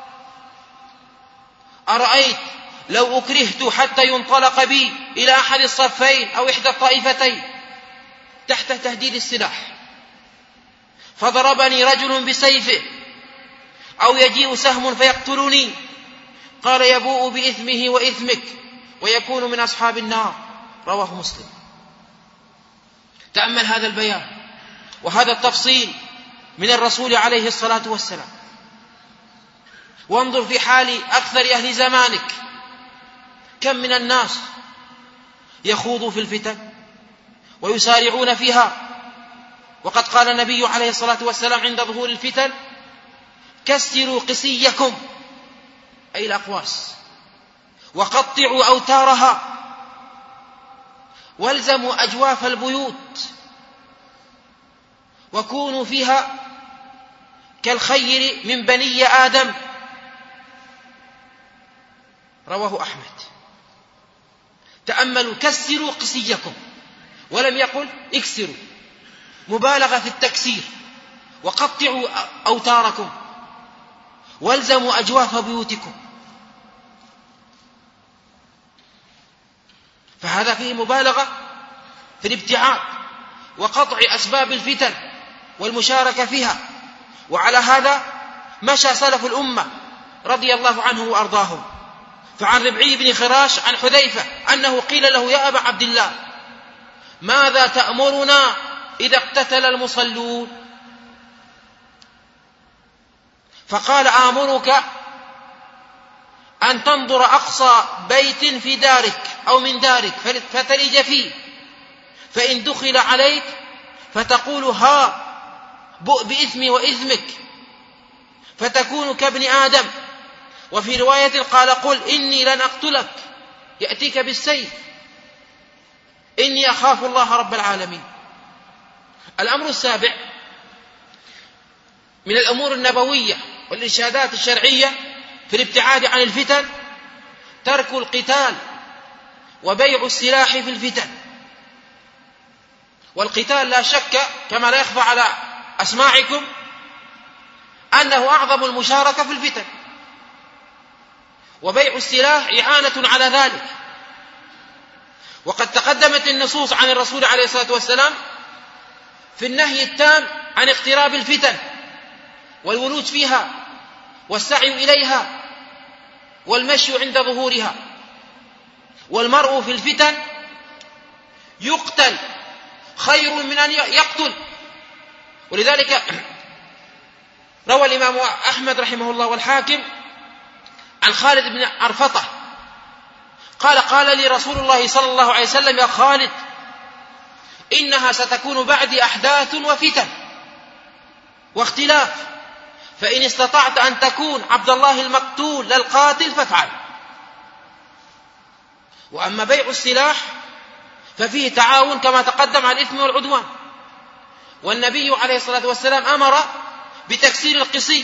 أرأيت لو أكرهت حتى ينطلق بي إلى أحد الصفين أو إحدى الطائفتين تحت تهديد السلاح فضربني رجل بسيفه أو يجيء سهم فيقتلني، قال يبوء بإثمه وإثمك ويكون من أصحاب النار. رواه مسلم. تأمل هذا البيان وهذا التفصيل من الرسول عليه الصلاة والسلام، وانظر في حال أكثر أهل زمانك كم من الناس يخوضوا في الفتن ويسارعون فيها. وقد قال النبي عليه الصلاة والسلام عند ظهور الفتن كسروا قسيكم أي الأقواس وقطعوا أوتارها والزموا أجواف البيوت وكونوا فيها كالخير من بني آدم. رواه أحمد. تأملوا كسروا قسيكم، ولم يقل اكسروا، مبالغة في التكسير. وقطعوا أوتاركم والزموا أجواف بيوتكم. فهذا فيه مبالغة في الابتعاد وقطع أسباب الفتن والمشاركة فيها. وعلى هذا مشى سلف الأمة رضي الله عنه وأرضاهم. فعن ربعي بن خراش عن حذيفة أنه قيل له: يا أبا عبد الله، ماذا تأمرنا إذا اقتتل المصلون؟ فقال: آمرك أن تنظر أقصى بيت في دارك أو من دارك فتلج فيه، فإن دخل عليك فتقول: ها بؤ بإثمي وإثمك، فتكون كابن آدم. وفي رواية قال: قل إني لن أقتلك، يأتيك بالسيف، إني أخاف الله رب العالمين. الأمر السابع من الأمور النبوية والإرشادات الشرعية في الابتعاد عن الفتن ترك القتال وبيع السلاح في الفتن. والقتال لا شك كما لا يخفى على أسماعكم أنه أعظم المشاركة في الفتن، وبيع السلاح إعانة على ذلك. وقد تقدمت النصوص عن الرسول عليه الصلاة والسلام في النهي التام عن اقتراب الفتن والولوج فيها والسعي إليها والمشي عند ظهورها. والمرء في الفتن يقتل خير من أن يقتل. ولذلك روى الإمام أحمد رحمه الله والحاكم عن خالد بن عرفطة قال لي رسول الله صلى الله عليه وسلم: يا خالد، إنها ستكون بعدي أحداث وفتن واختلاف، فإن استطعت أن تكون عبد الله المقتول للقاتل فافعل. وأما بيع السلاح ففيه تعاون كما تقدم على الإثم والعدوان. والنبي عليه الصلاة والسلام أمر بتكسير القصي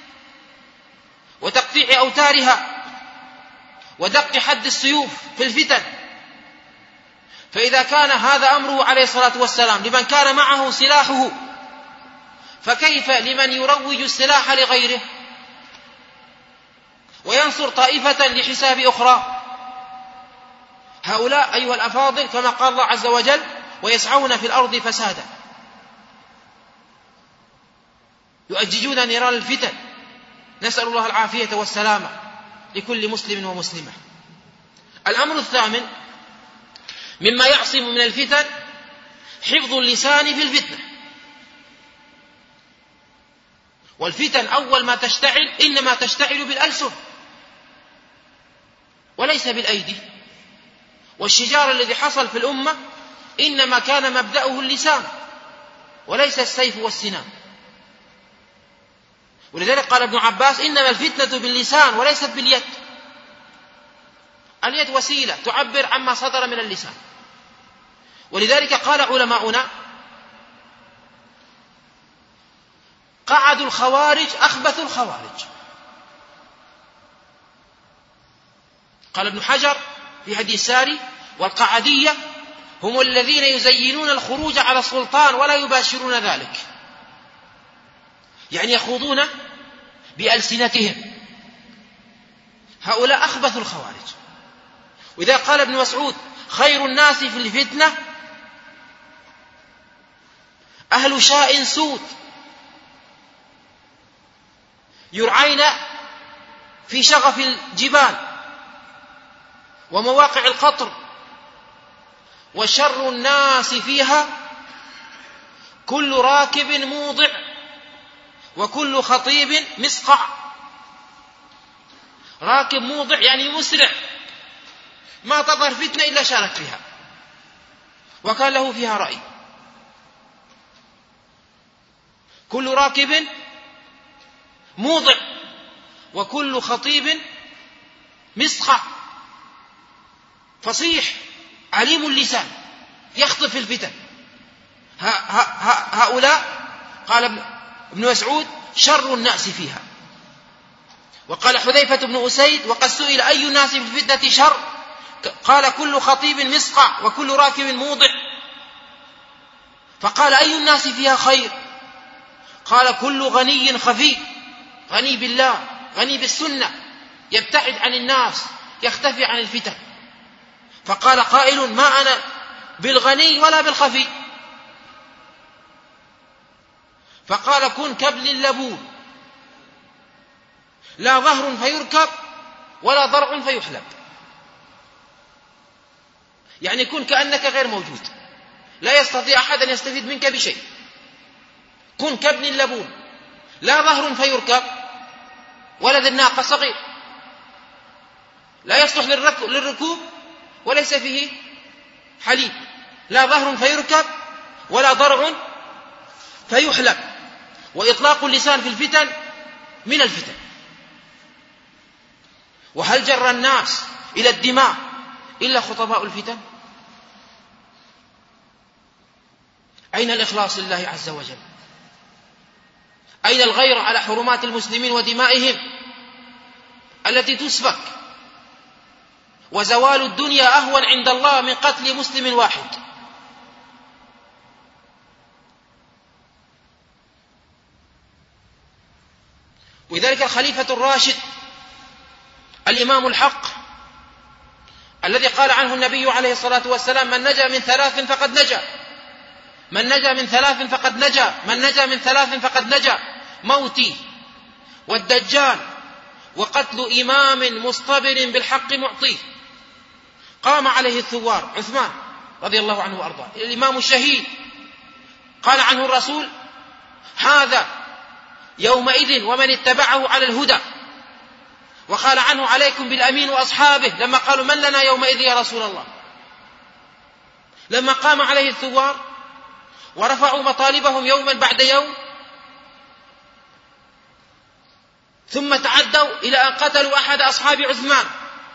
وتقطيع أوتارها ودق حد السيوف في الفتن. فإذا كان هذا أمره عليه الصلاة والسلام لمن كان معه سلاحه، فكيف لمن يروج السلاح لغيره وينصر طائفة لحساب أخرى؟ هؤلاء أيها الأفاضل كما قال الله عز وجل: ويسعون في الأرض فسادا، يؤججون نيران الفتن. نسأل الله العافية والسلامة لكل مسلم ومسلمة. الأمر الثامن مما يعصم من الفتن حفظ اللسان في الفتنة. والفتن أول ما تشتعل إنما تشتعل بالألسن وليس بالأيدي. والشجار الذي حصل في الأمة إنما كان مبدأه اللسان وليس السيف والسنان. ولذلك قال ابن عباس: إنما الفتنة باللسان وليست باليد. اليد وسيلة تعبر عما صدر من اللسان. ولذلك قال علماؤنا: قعد الخوارج أخبث الخوارج. قال ابن حجر في هدي الساري: والقعدية هم الذين يزينون الخروج على السلطان ولا يباشرون ذلك، يعني يخوضون بألسنتهم. هؤلاء أخبث الخوارج. وإذا قال ابن مسعود: خير الناس في الفتنة أهل شاء سود يرعين في شغف الجبال ومواقع القطر، وشر الناس فيها كل راكب موضع وكل خطيب مسقع. راكب موضع يعني مسرع، ما تظهر فتنة إلا شارك فيها وكان له فيها رأي. كل راكب موضع وكل خطيب مسقع، فصيح عليم اللسان يخطف الفتن. هؤلاء قال ابن مسعود: شر الناس فيها. وقال حذيفة بن أسيد: وقد سئل أي الناس في الفتنة شر؟ قال: كل خطيب مسقع وكل راكب موضع. فقال: أي الناس فيها خير؟ قال: كل غني خفي، غني بالله غني بالسنة، يبتعد عن الناس يختفي عن الفتن. فقال قائل: ما أنا بالغني ولا بالخفي. فقال كن كابن اللبون، لا ظهر فيركب ولا ضرع فيحلب، يعني كن كأنك غير موجود، لا يستطيع أحد أن يستفيد منك بشيء. كن كابن اللبون، لا ظهر فيركب، ولد الناقة صغير لا يصلح للركوب وليس فيه حليب، لا ظهر فيركب ولا ضرع فيحلب. وإطلاق اللسان في الفتن من الفتن. وهل جر الناس إلى الدماء إلا خطباء الفتن؟ أين الإخلاص لله عز وجل؟ أين الغيرة على حرمات المسلمين ودمائهم التي تسفك؟ وزوال الدنيا أهون عند الله من قتل مسلم واحد. ولذلك الخليفة الراشد الإمام الحق الذي قال عنه النبي عليه الصلاة والسلام من نجا من ثلاث فقد نجا، من نجا من ثلاث فقد نجا، من نجا من ثلاث فقد نجا: موتي والدجال وقتل إمام مصطبر بالحق معطيه. قام عليه الثوار عثمان رضي الله عنه وأرضاه، الإمام الشهيد، قال عنه الرسول: هذا يومئذ ومن اتبعه على الهدى. وقال عنه: عليكم بالأمين وأصحابه، لما قالوا من لنا يومئذ يا رسول الله. لما قام عليه الثوار ورفعوا مطالبهم يوما بعد يوم، ثم تعدوا إلى أن قتلوا أحد أصحاب عثمان،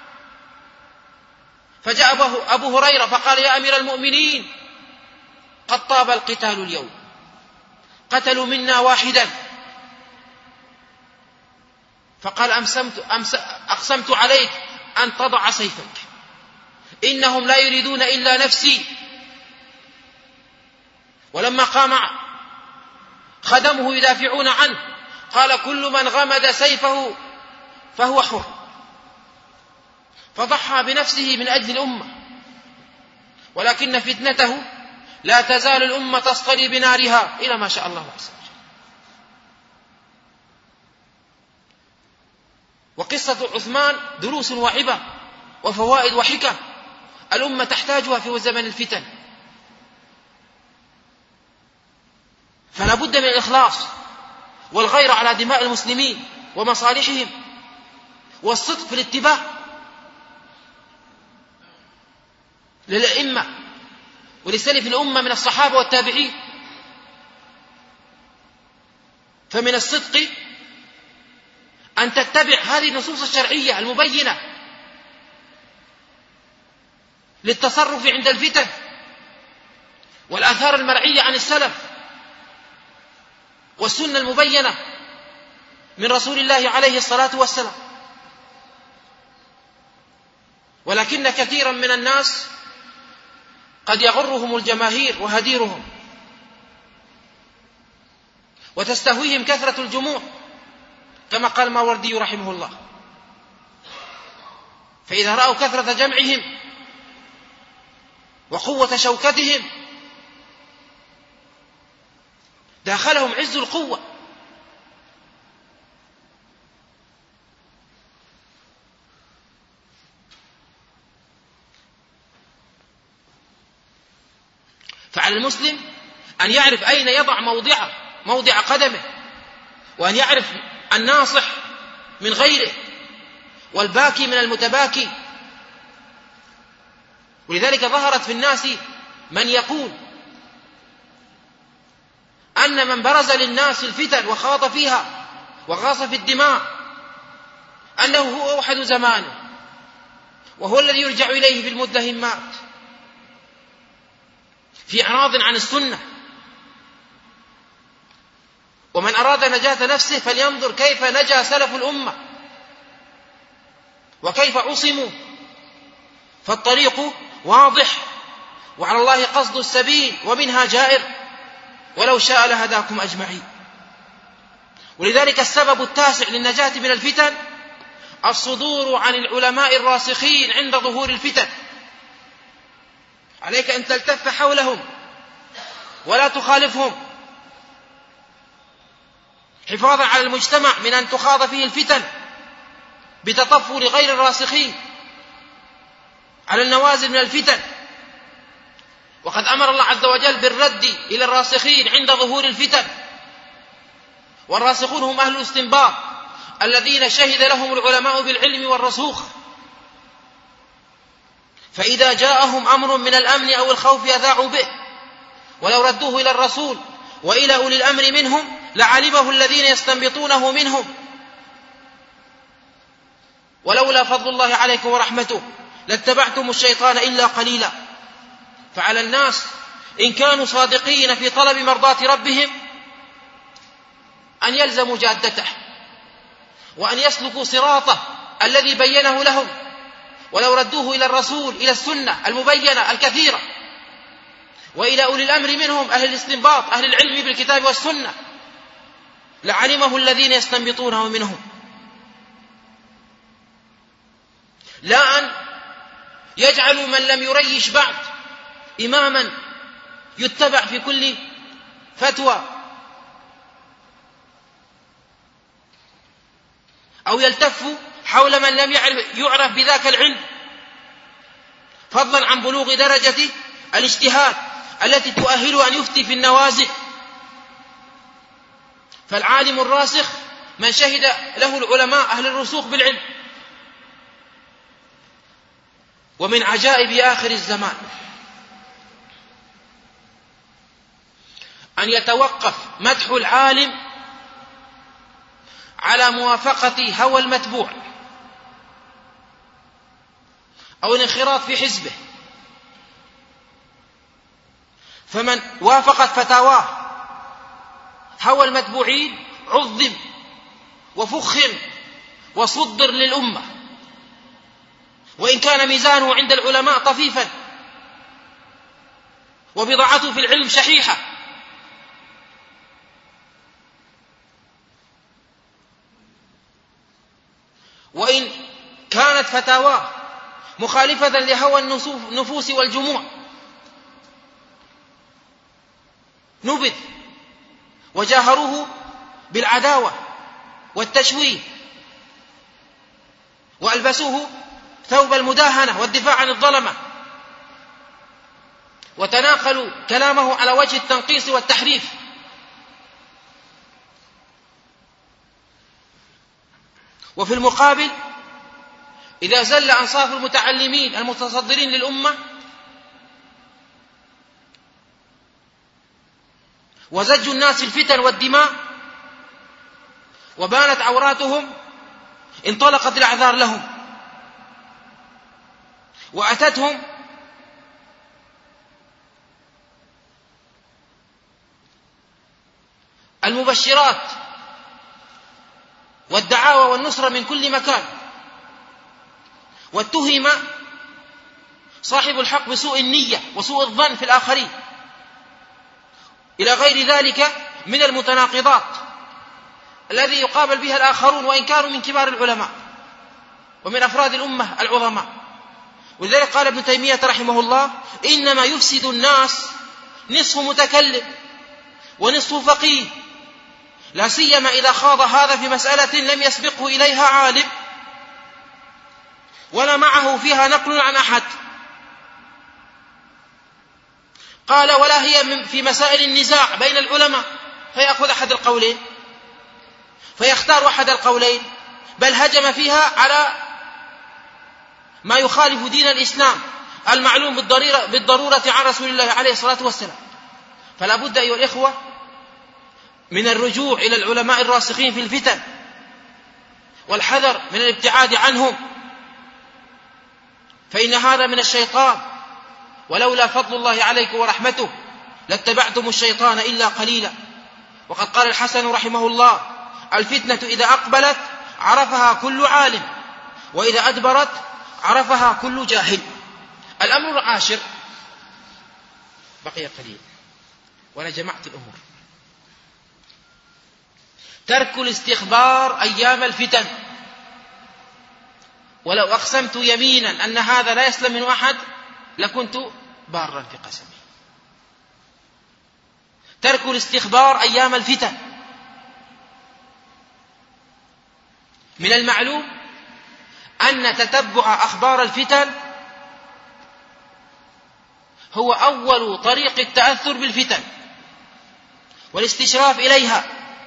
فجاء أبو هريرة فقال: يا أمير المؤمنين، قد طاب القتال اليوم، قتلوا منا واحدا. فقال: أقسمت عليك أن تضع سيفك، إنهم لا يريدون إلا نفسي. ولما قام خدمه يدافعون عنه قال: كل من غمد سيفه فهو حر. فضحى بنفسه من أجل الأمة، ولكن فتنته لا تزال الأمة تصطلي بنارها إلى ما شاء الله عز وجل. وقصة عثمان دروس وعبر وفوائد وحكم الأمة تحتاجها في زمن الفتن. فلا بد من الإخلاص والغيرة على دماء المسلمين ومصالحهم، والصدق في الاتباع للأئمة ولسلف الأمة من الصحابة والتابعين. فمن الصدق أن تتبع هذه النصوص الشرعية المبينة للتصرف عند الفتن، والآثار المرعية عن السلف، والسنة المبينة من رسول الله عليه الصلاة والسلام. ولكن كثيرا من الناس قد يغرهم الجماهير وهديرهم، وتستهويهم كثرة الجموع كما قال الماوردي رحمه الله، فإذا رأوا كثرة جمعهم وقوة شوكتهم داخلهم عز القوة، فعلى المسلم أن يعرف أين يضع موضع قدمه، وأن يعرف الناصح من غيره والباكي من المتباكي. ولذلك ظهرت في الناس من يقول أن من برز للناس الفتن وخاض فيها وغاص في الدماء أنه هو أوحد زمانه، وهو الذي يرجع إليه في المدهمات في إعراض عن السنة. ومن أراد نجاة نفسه فلينظر كيف نجا سلف الأمة وكيف عصموا. فالطريق واضح، وعلى الله قصد السبيل ومنها جائر، ولو شاء لهداكم أجمعين. ولذلك السبب التاسع للنجاة من الفتن الصدور عن العلماء الراسخين عند ظهور الفتن، عليك أن تلتف حولهم ولا تخالفهم، حفاظا على المجتمع من أن تخاض فيه الفتن بتطفل غير الراسخين على النوازل من الفتن. وقد أمر الله عز وجل بالرد إلى الراسخين عند ظهور الفتن، والراسخون هم أهل الاستنباط الذين شهد لهم العلماء بالعلم والرسوخ، فإذا جاءهم أمر من الأمن أو الخوف أذاعوا به، ولو ردوه إلى الرسول وإلى أولي الأمر منهم لعلمه الذين يستنبطونه منهم، ولولا فضل الله عليكم ورحمته لاتبعتم الشيطان إلا قليلا. فعلى الناس إن كانوا صادقين في طلب مرضاة ربهم أن يلزموا جادته، وأن يسلكوا صراطه الذي بينه لهم، ولو ردوه إلى الرسول إلى السنة المبينة الكثيرة، وإلى أولي الأمر منهم أهل الاستنباط أهل العلم بالكتاب والسنة لعلمه الذين يستنبطونه منهم. لا أن يجعلوا من لم يريش بعد إماما يتبع في كل فتوى، أو يلتف حول من لم يعرف بذاك العلم، فضلا عن بلوغ درجة الاجتهاد التي تؤهله أن يفتي في النوازل. فالعالم الراسخ من شهد له العلماء أهل الرسوخ بالعلم. ومن عجائب آخر الزمان أن يتوقف مدح العالم على موافقة هوى المتبوع أو الانخراط في حزبه، فمن وافقت فتاواه هوى المتبوعين عظم وفخر وصدر للأمة، وإن كان ميزانه عند العلماء طفيفا وبضاعته في العلم شحيحة. وإن كانت فتاواه مخالفة لهوى النفوس والجموع نبذ وجاهروه بالعداوة والتشويه، وألبسوه ثوب المداهنة والدفاع عن الظلمة، وتناقلوا كلامه على وجه التنقيص والتحريف. وفي المقابل إذا زل أنصاف المتعلمين المتصدرين للأمة وزجوا الناس الفتن والدماء وبانت عوراتهم انطلقت الأعذار لهم، وأتتهم المبشرات والدعاوى والنصرة من كل مكان، واتهم صاحب الحق بسوء النية وسوء الظن في الآخرين، إلى غير ذلك من المتناقضات الذي يقابل بها الآخرون وإن كانوا من كبار العلماء ومن أفراد الأمة العظماء. ولذلك قال ابن تيمية رحمه الله: إنما يفسد الناس نصف متكلم ونصف فقيه، لا سيما إذا خاض هذا في مسألة لم يسبقه إليها عالم ولا معه فيها نقل عن أحد. قال: ولا هي في مسائل النزاع بين العلماء فيأخذ أحد القولين فيختار أحد القولين، بل هجم فيها على ما يخالف دين الإسلام المعلوم بالضرورة عن رسول الله عليه الصلاة والسلام. فلا بد أيها الإخوة من الرجوع إلى العلماء الراسخين في الفتن والحذر من الابتعاد عنهم، فإن هذا من الشيطان، ولولا فضل الله عليكم ورحمته لاتبعتم الشيطان إلا قليلا. وقد قال الحسن رحمه الله: الفتنة إذا أقبلت عرفها كل عالم، وإذا أدبرت عرفها كل جاهل. الأمر العاشر، بقي قليل وأنا جمعت الأمور، ترك الاستخبار أيام الفتن. ولو أقسمت يمينا أن هذا لا يسلم منه أحد لكنت بارا في قسمه. ترك الاستخبار أيام الفتن. من المعلوم أن تتبع أخبار الفتن هو أول طريق التأثر بالفتن والاستشراف إليها،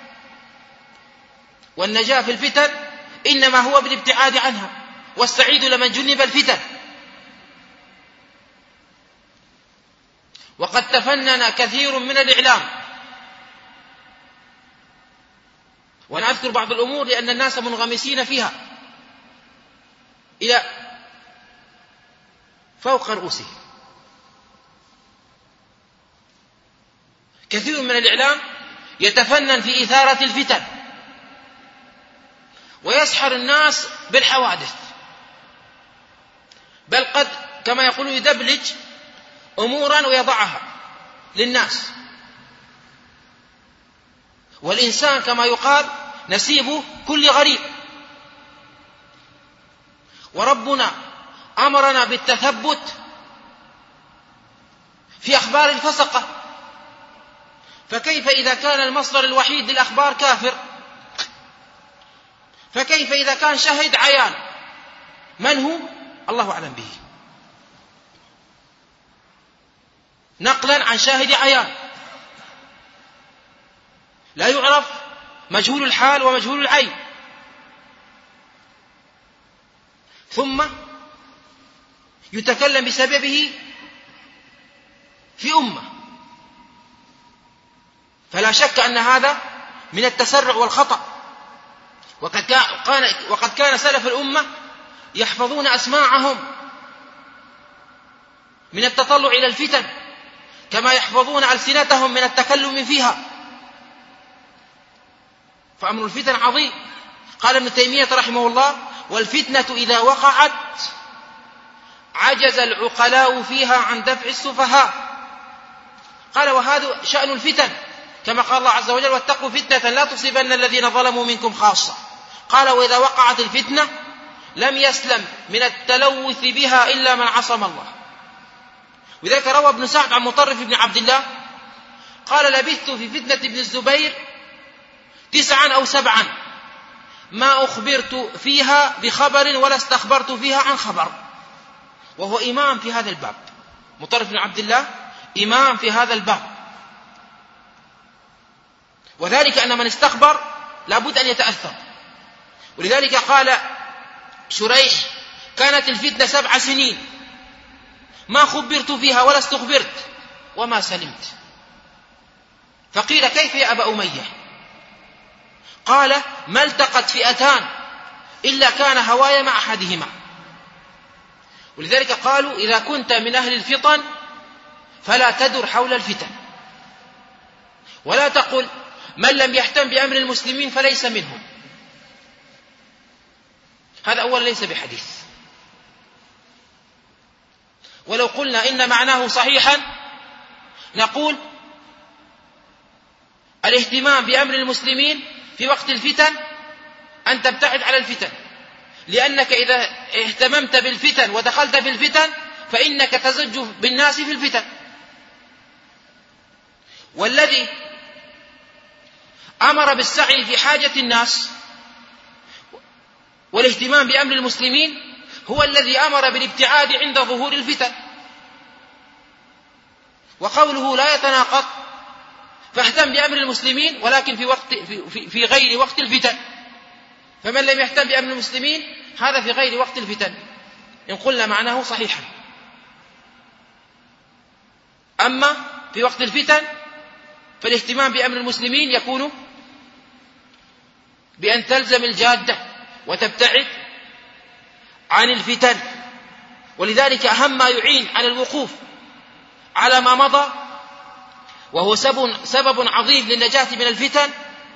والنجاة في الفتن إنما هو بالابتعاد عنها، والسعيد لمن جنب الفتن. وقد تفنن كثير من الإعلام، وأنا أذكر بعض الأمور لأن الناس منغمسين فيها إلى فوق رؤوسهم. كثير من الإعلام يتفنن في إثارة الفتن ويسحر الناس بالحوادث، بل قد كما يقولون يدبلج أمورا ويضعها للناس. والإنسان كما يقال نسيب كل غريب، وربنا أمرنا بالتثبت في أخبار الفسقة، فكيف إذا كان المصدر الوحيد للأخبار كافر؟ فكيف إذا كان شهد عيان؟ من هو؟ الله أعلم به، نقلا عن شاهد عيان لا يعرف مجهول الحال ومجهول العين. ثم يتكلم بسببه في أمة، فلا شك أن هذا من التسرع والخطأ. وقد كان سلف الأمة يحفظون أسماعهم من التطلع إلى الفتن كما يحفظون ألسنتهم من التكلم فيها، فأمر الفتن عظيم. قال ابن تيمية رحمه الله: والفتنة إذا وقعت عجز العقلاء فيها عن دفع السفهاء. قال: وهذا شأن الفتن، كما قال الله عز وجل: واتقوا فتنة لا تصيبن الذين ظلموا منكم خاصة. قال: وإذا وقعت الفتنة لم يسلم من التلوث بها إلا من عصم الله. وذلك روى ابن سعد عن مطرف بن عبد الله قال: لبثت في فتنة ابن الزبير 9 أو 7 ما أخبرت فيها بخبر ولا استخبرت فيها عن خبر. وهو إمام في هذا الباب، مطرف بن عبد الله إمام في هذا الباب، وذلك أن من استخبر لابد أن يتأثر. ولذلك قال شريح: كانت الفتنة 7 سنين ما خبرت فيها ولا استخبرت وما سلمت. فقيل: كيف يا أبا أمية؟ قال: ما التقت فئتان إلا كان هواي مع أحدهما. ولذلك قالوا: إذا كنت من أهل الفطن فلا تدر حول الفتن، ولا تقل من لم يهتم بأمر المسلمين فليس منهم. هذا أولا ليس بحديث. ولو قلنا إن معناه صحيحا نقول: الاهتمام بأمر المسلمين في وقت الفتن أن تبتعد على الفتن، لأنك إذا اهتممت بالفتن ودخلت في الفتن فإنك تزج بالناس في الفتن. والذي أمر بالسعي في حاجة الناس والاهتمام بأمر المسلمين هو الذي أمر بالابتعاد عند ظهور الفتن. وقوله لا يتناقض، فاهتم بأمر المسلمين ولكن في غير وقت الفتن. فمن لم يهتم بأمر المسلمين هذا في غير وقت الفتن، إن قلنا معناه صحيحا. أما في وقت الفتن فالاهتمام بأمر المسلمين يكون بأن تلزم الجادة وتبتعد عن الفتن. ولذلك أهم ما يعين على الوقوف على ما مضى وهو سبب عظيم للنجاة من الفتن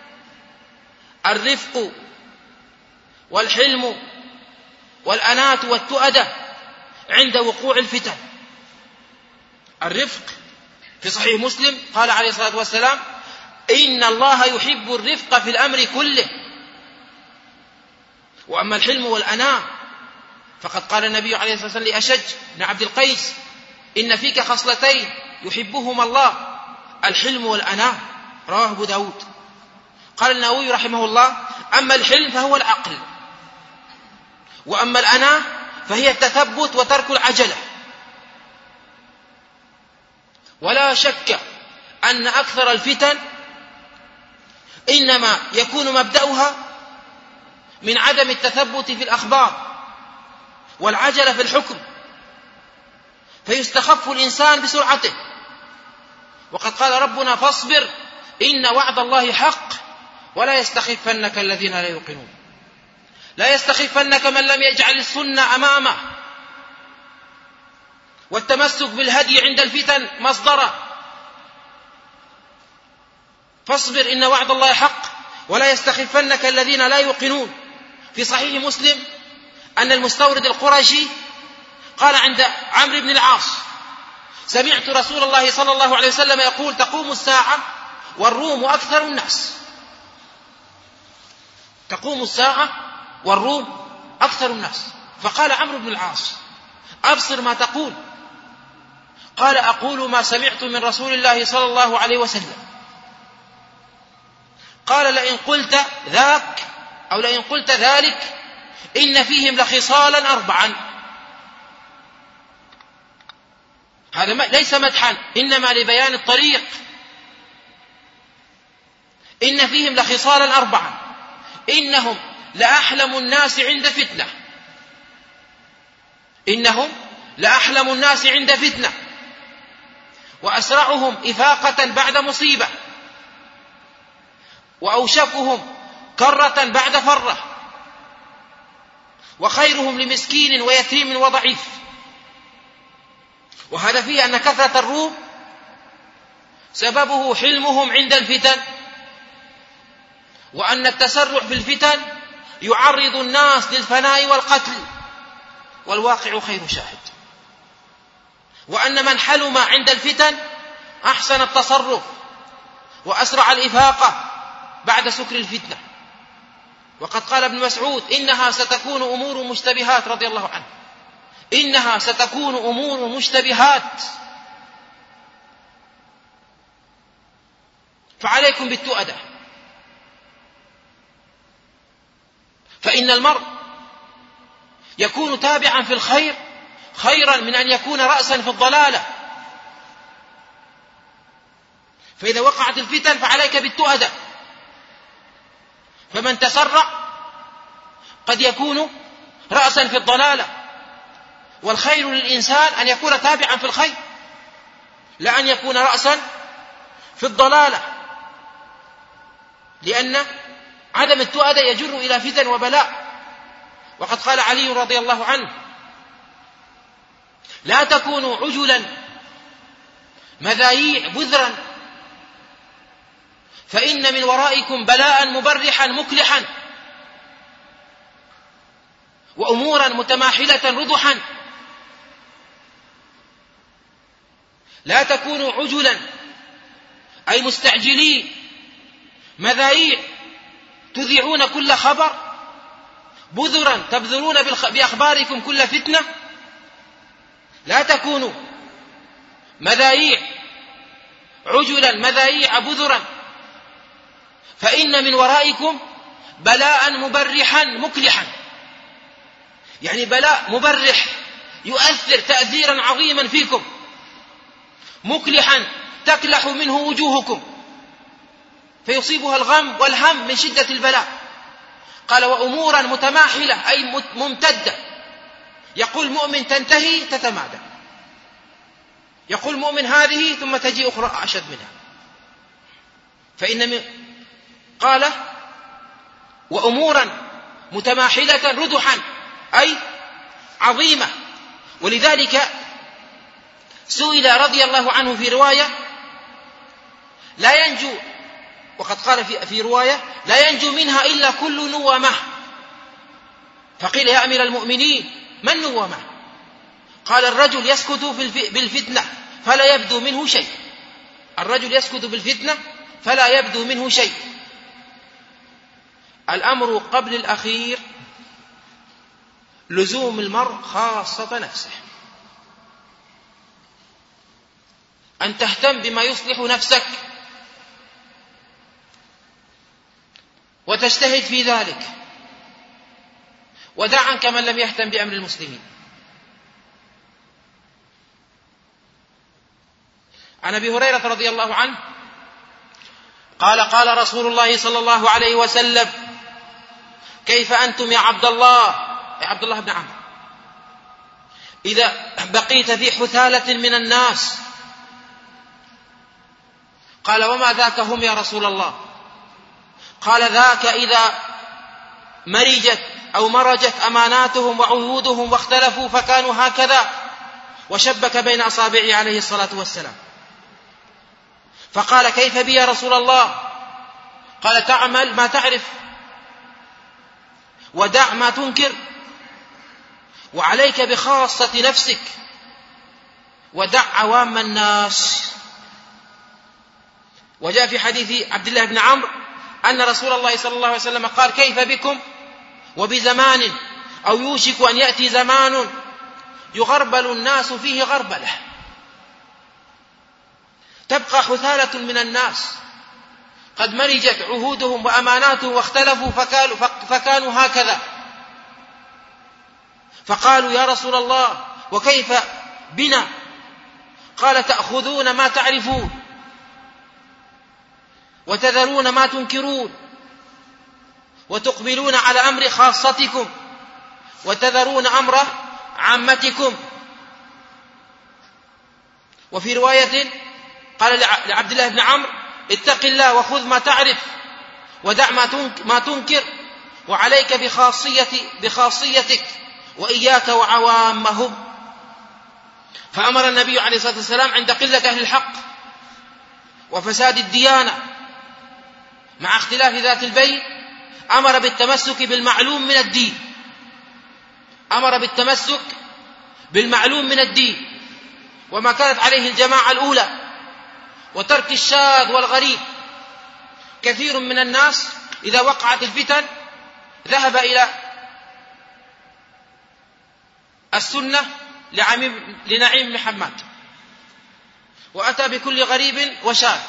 الرفق والحلم والأناة والتؤدة عند وقوع الفتن. الرفق في صحيح مسلم قال عليه الصلاة والسلام: إن الله يحب الرفق في الأمر كله. وأما الحلم والأناة فقد قال النبي عليه الصلاة والسلام لأشج بن عبد القيس: إن فيك خصلتين يحبهما الله، الحلم والأناة. رواه أبو داود. قال النووي رحمه الله: أما الحلم فهو العقل، وأما الأناة فهي التثبت وترك العجلة. ولا شك أن أكثر الفتن إنما يكون مبدأها من عدم التثبت في الأخبار والعجلة في الحكم، فيستخف الإنسان بسرعته. وقد قال ربنا: فاصبر إن وعد الله حق ولا يستخفنك الذين لا يوقنون. لا يستخفنك من لم يجعل السنة أمامه والتمسك بالهدي عند الفتن مصدره. فاصبر إن وعد الله حق ولا يستخفنك الذين لا يوقنون. في صحيح مسلم أن المستورد القرشي قال عند عمرو بن العاص: سمعت رسول الله صلى الله عليه وسلم يقول: تقوم الساعة والروم أكثر الناس. تقوم الساعة والروم أكثر الناس. فقال عمرو بن العاص: أبصر ما تقول. قال: أقول ما سمعت من رسول الله صلى الله عليه وسلم. قال: لئن قلت ذاك أو لئن قلت ذلك إن فيهم لخصالا 4. هذا ليس مدحا، إنما لبيان الطريق. إن فيهم لخصالا 4 إنهم لأحلم الناس عند فتنة. إنهم لأحلم الناس عند فتنة، وأسرعهم إفاقة بعد مصيبة، وأوشكهم كرة بعد فرة، وخيرهم لمسكين ويتيم وضعيف. وهذا فيه أن كثرة الروم سببه حلمهم عند الفتن، وأن التسرع في الفتن يعرض الناس للفناء والقتل، والواقع خير شاهد. وأن من حلم عند الفتن أحسن التصرف وأسرع الإفاقة بعد سكر الفتنة. وقد قال ابن مسعود: إنها ستكون أمور مشتبهات، رضي الله عنه: إنها ستكون أمور مشتبهات، فعليكم بالتؤدة. فإن المرء يكون تابعا في الخير خيرا من أن يكون رأسا في الضلالة. فإذا وقعت الفتن فعليك بالتؤدة. فمن تسرع قد يكون رأسا في الضلالة، والخير للإنسان أن يكون تابعا في الخير لا أن يكون رأسا في الضلالة، لأن عدم التؤدة يجر إلى فتن وبلاء. وقد قال علي رضي الله عنه: لا تكونوا عجلا مذايع بذرا، فإن من ورائكم بلاء مبرحا مكلحا، وأمورا متماحلة رضحا. لا تكونوا عجلا أي مستعجلين مذايع تذيعون كل خبر، بذرا تبذرون بأخباركم كل فتنة. لا تكونوا مذايع عجلا مذايع بذرا، فإن من ورائكم بلاء مبرحا مكلحا، يعني بلاء مبرح يؤثر تأثيرا عظيما فيكم، مكلحا تكلح منه وجوهكم فيصيبها الغم والهم من شدة البلاء. قال: وأمورا متماحلة أي ممتدة. يقول مؤمن تنتهي تتمادى، يقول مؤمن هذه ثم تجي أخرى أشد منها. قال: وأمورا متماحلة ردحا أي عظيمة. ولذلك سئل رضي الله عنه في رواية: لا ينجو، وقد قال في رواية: لا ينجو منها إلا كل نومة. فقيل: يا أمير المؤمنين ما النومة؟ قال: الرجل يسكت بالفتنة فلا يبدو منه شيء. الرجل يسكت بالفتنة فلا يبدو منه شيء. الأمر قبل الأخير لزوم المرء خاصة نفسه. أن تهتم بما يصلح نفسك وتجتهد في ذلك، ودع عنك من لم يهتم بأمر المسلمين. عن أبي هريرة رضي الله عنه قال: قال رسول الله صلى الله عليه وسلم: كيف أنتم يا عبد الله بن عمرو إذا بقيت في حثالة من الناس؟ قال: وما ذاك هم يا رسول الله؟ قال: ذاك إذا مرجت أو مرجت أماناتهم وعهودهم واختلفوا فكانوا هكذا، وشبك بين أصابعه عليه الصلاة والسلام. فقال: كيف بي يا رسول الله؟ قال: تعمل ما تعرف ودع ما تنكر، وعليك بخاصة نفسك ودع عوام الناس. وجاء في حديث عبد الله بن عمرو أن رسول الله صلى الله عليه وسلم قال: كيف بكم وبزمان أو يوشك أن يأتي زمان يغربل الناس فيه غربلة، تبقى حثالة من الناس قد مرجت عهودهم وأماناتهم واختلفوا فكانوا هكذا. فقالوا: يا رسول الله وكيف بنا؟ قال: تأخذون ما تعرفون وتذرون ما تنكرون، وتقبلون على أمر خاصتكم وتذرون أمر عامتكم. وفي رواية قال لعبد الله بن عمرو: اتق الله وخذ ما تعرف ودع ما تنكر، وعليك بخاصيتك وإياك وعوامهم. فأمر النبي عليه الصلاة والسلام عند قلة أهل الحق وفساد الديانة مع اختلاف ذات البين، أمر بالتمسك بالمعلوم من الدين، أمر بالتمسك بالمعلوم من الدين وما كانت عليه الجماعة الأولى، وترك الشاذ والغريب. كثير من الناس إذا وقعت الفتن ذهب إلى السنة لنعيم بن حماد، وأتى بكل غريب وشاذ،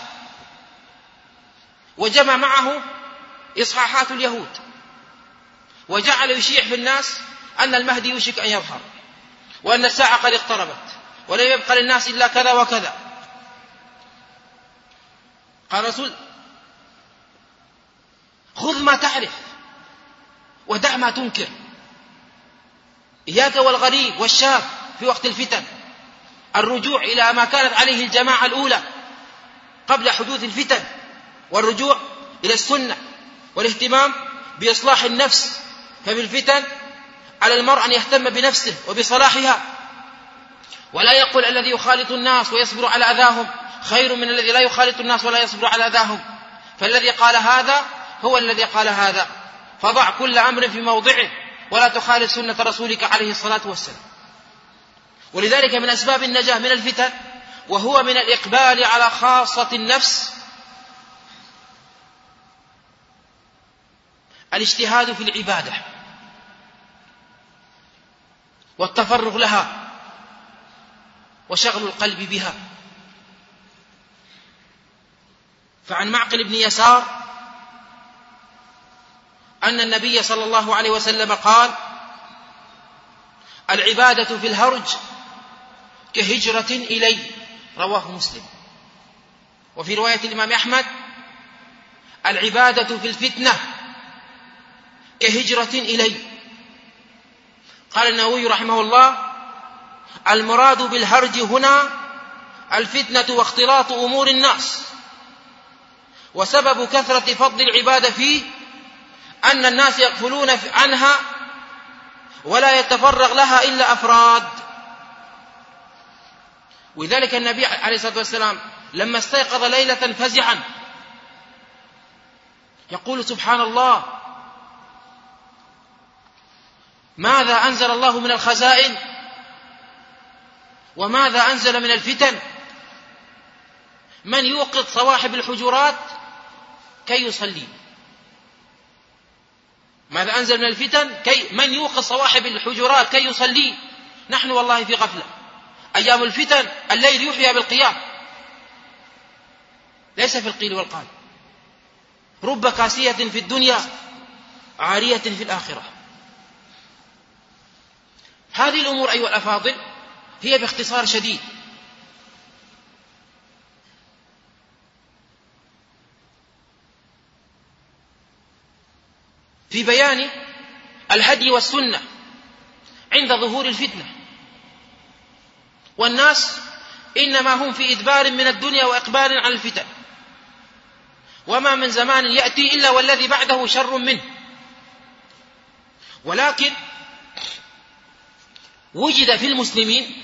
وجمع معه إصحاحات اليهود، وجعل يشيع في الناس أن المهدي يوشك أن يظهر، وأن الساعة قد اقتربت، ولن يبقى للناس إلا كذا وكذا. قال الرسول: خذ ما تعرف ودع ما تنكر، إياك والغريب والشاذ في وقت الفتن، الرجوع إلى ما كانت عليه الجماعة الأولى قبل حدوث الفتن، والرجوع إلى السنة، والاهتمام بإصلاح النفس. ففي الفتن على المرء أن يهتم بنفسه وبصلاحها، ولا يقول الذي يخالط الناس ويصبر على أذاهم خير من الذي لا يخالط الناس ولا يصبر على أذاهم. فالذي قال هذا هو الذي قال هذا، فضع كل أمر في موضعه ولا تخالف سنة رسولك عليه الصلاة والسلام. ولذلك من أسباب النجاة من الفتن، وهو من الإقبال على خاصة النفس، الاجتهاد في العبادة والتفرغ لها وشغل القلب بها. فعن معقل بن يسار أن النبي صلى الله عليه وسلم قال: العبادة في الهرج كهجرة إلي، رواه مسلم. وفي رواية الإمام أحمد: العبادة في الفتنة كهجرة إلي. قال النووي رحمه الله: المراد بالهرج هنا الفتنة واختلاط أمور الناس، وسبب كثرة فضل العبادة فيه أن الناس يغفلون عنها ولا يتفرغ لها إلا أفراد. ولذلك النبي عليه الصلاة والسلام لما استيقظ ليلة فزعا يقول: سبحان الله، ماذا أنزل الله من الخزائن وماذا أنزل من الفتن؟ من يوقظ صواحب الحجرات كي يصلي؟ ماذا أنزل من الفتن؟ من يوقظ صواحب الحجرات كي يصلي؟ نحن والله في غفلة. أيام الفتن الليل يحيى بالقيام، ليس في القيل والقال. رب كاسية في الدنيا عارية في الآخرة. هذه الأمور أيها الأفاضل هي باختصار شديد في بيان الهدي والسنة عند ظهور الفتنة، والناس إنما هم في إدبار من الدنيا وإقبال على الفتن، وما من زمان يأتي إلا والذي بعده شر منه. ولكن وجد في المسلمين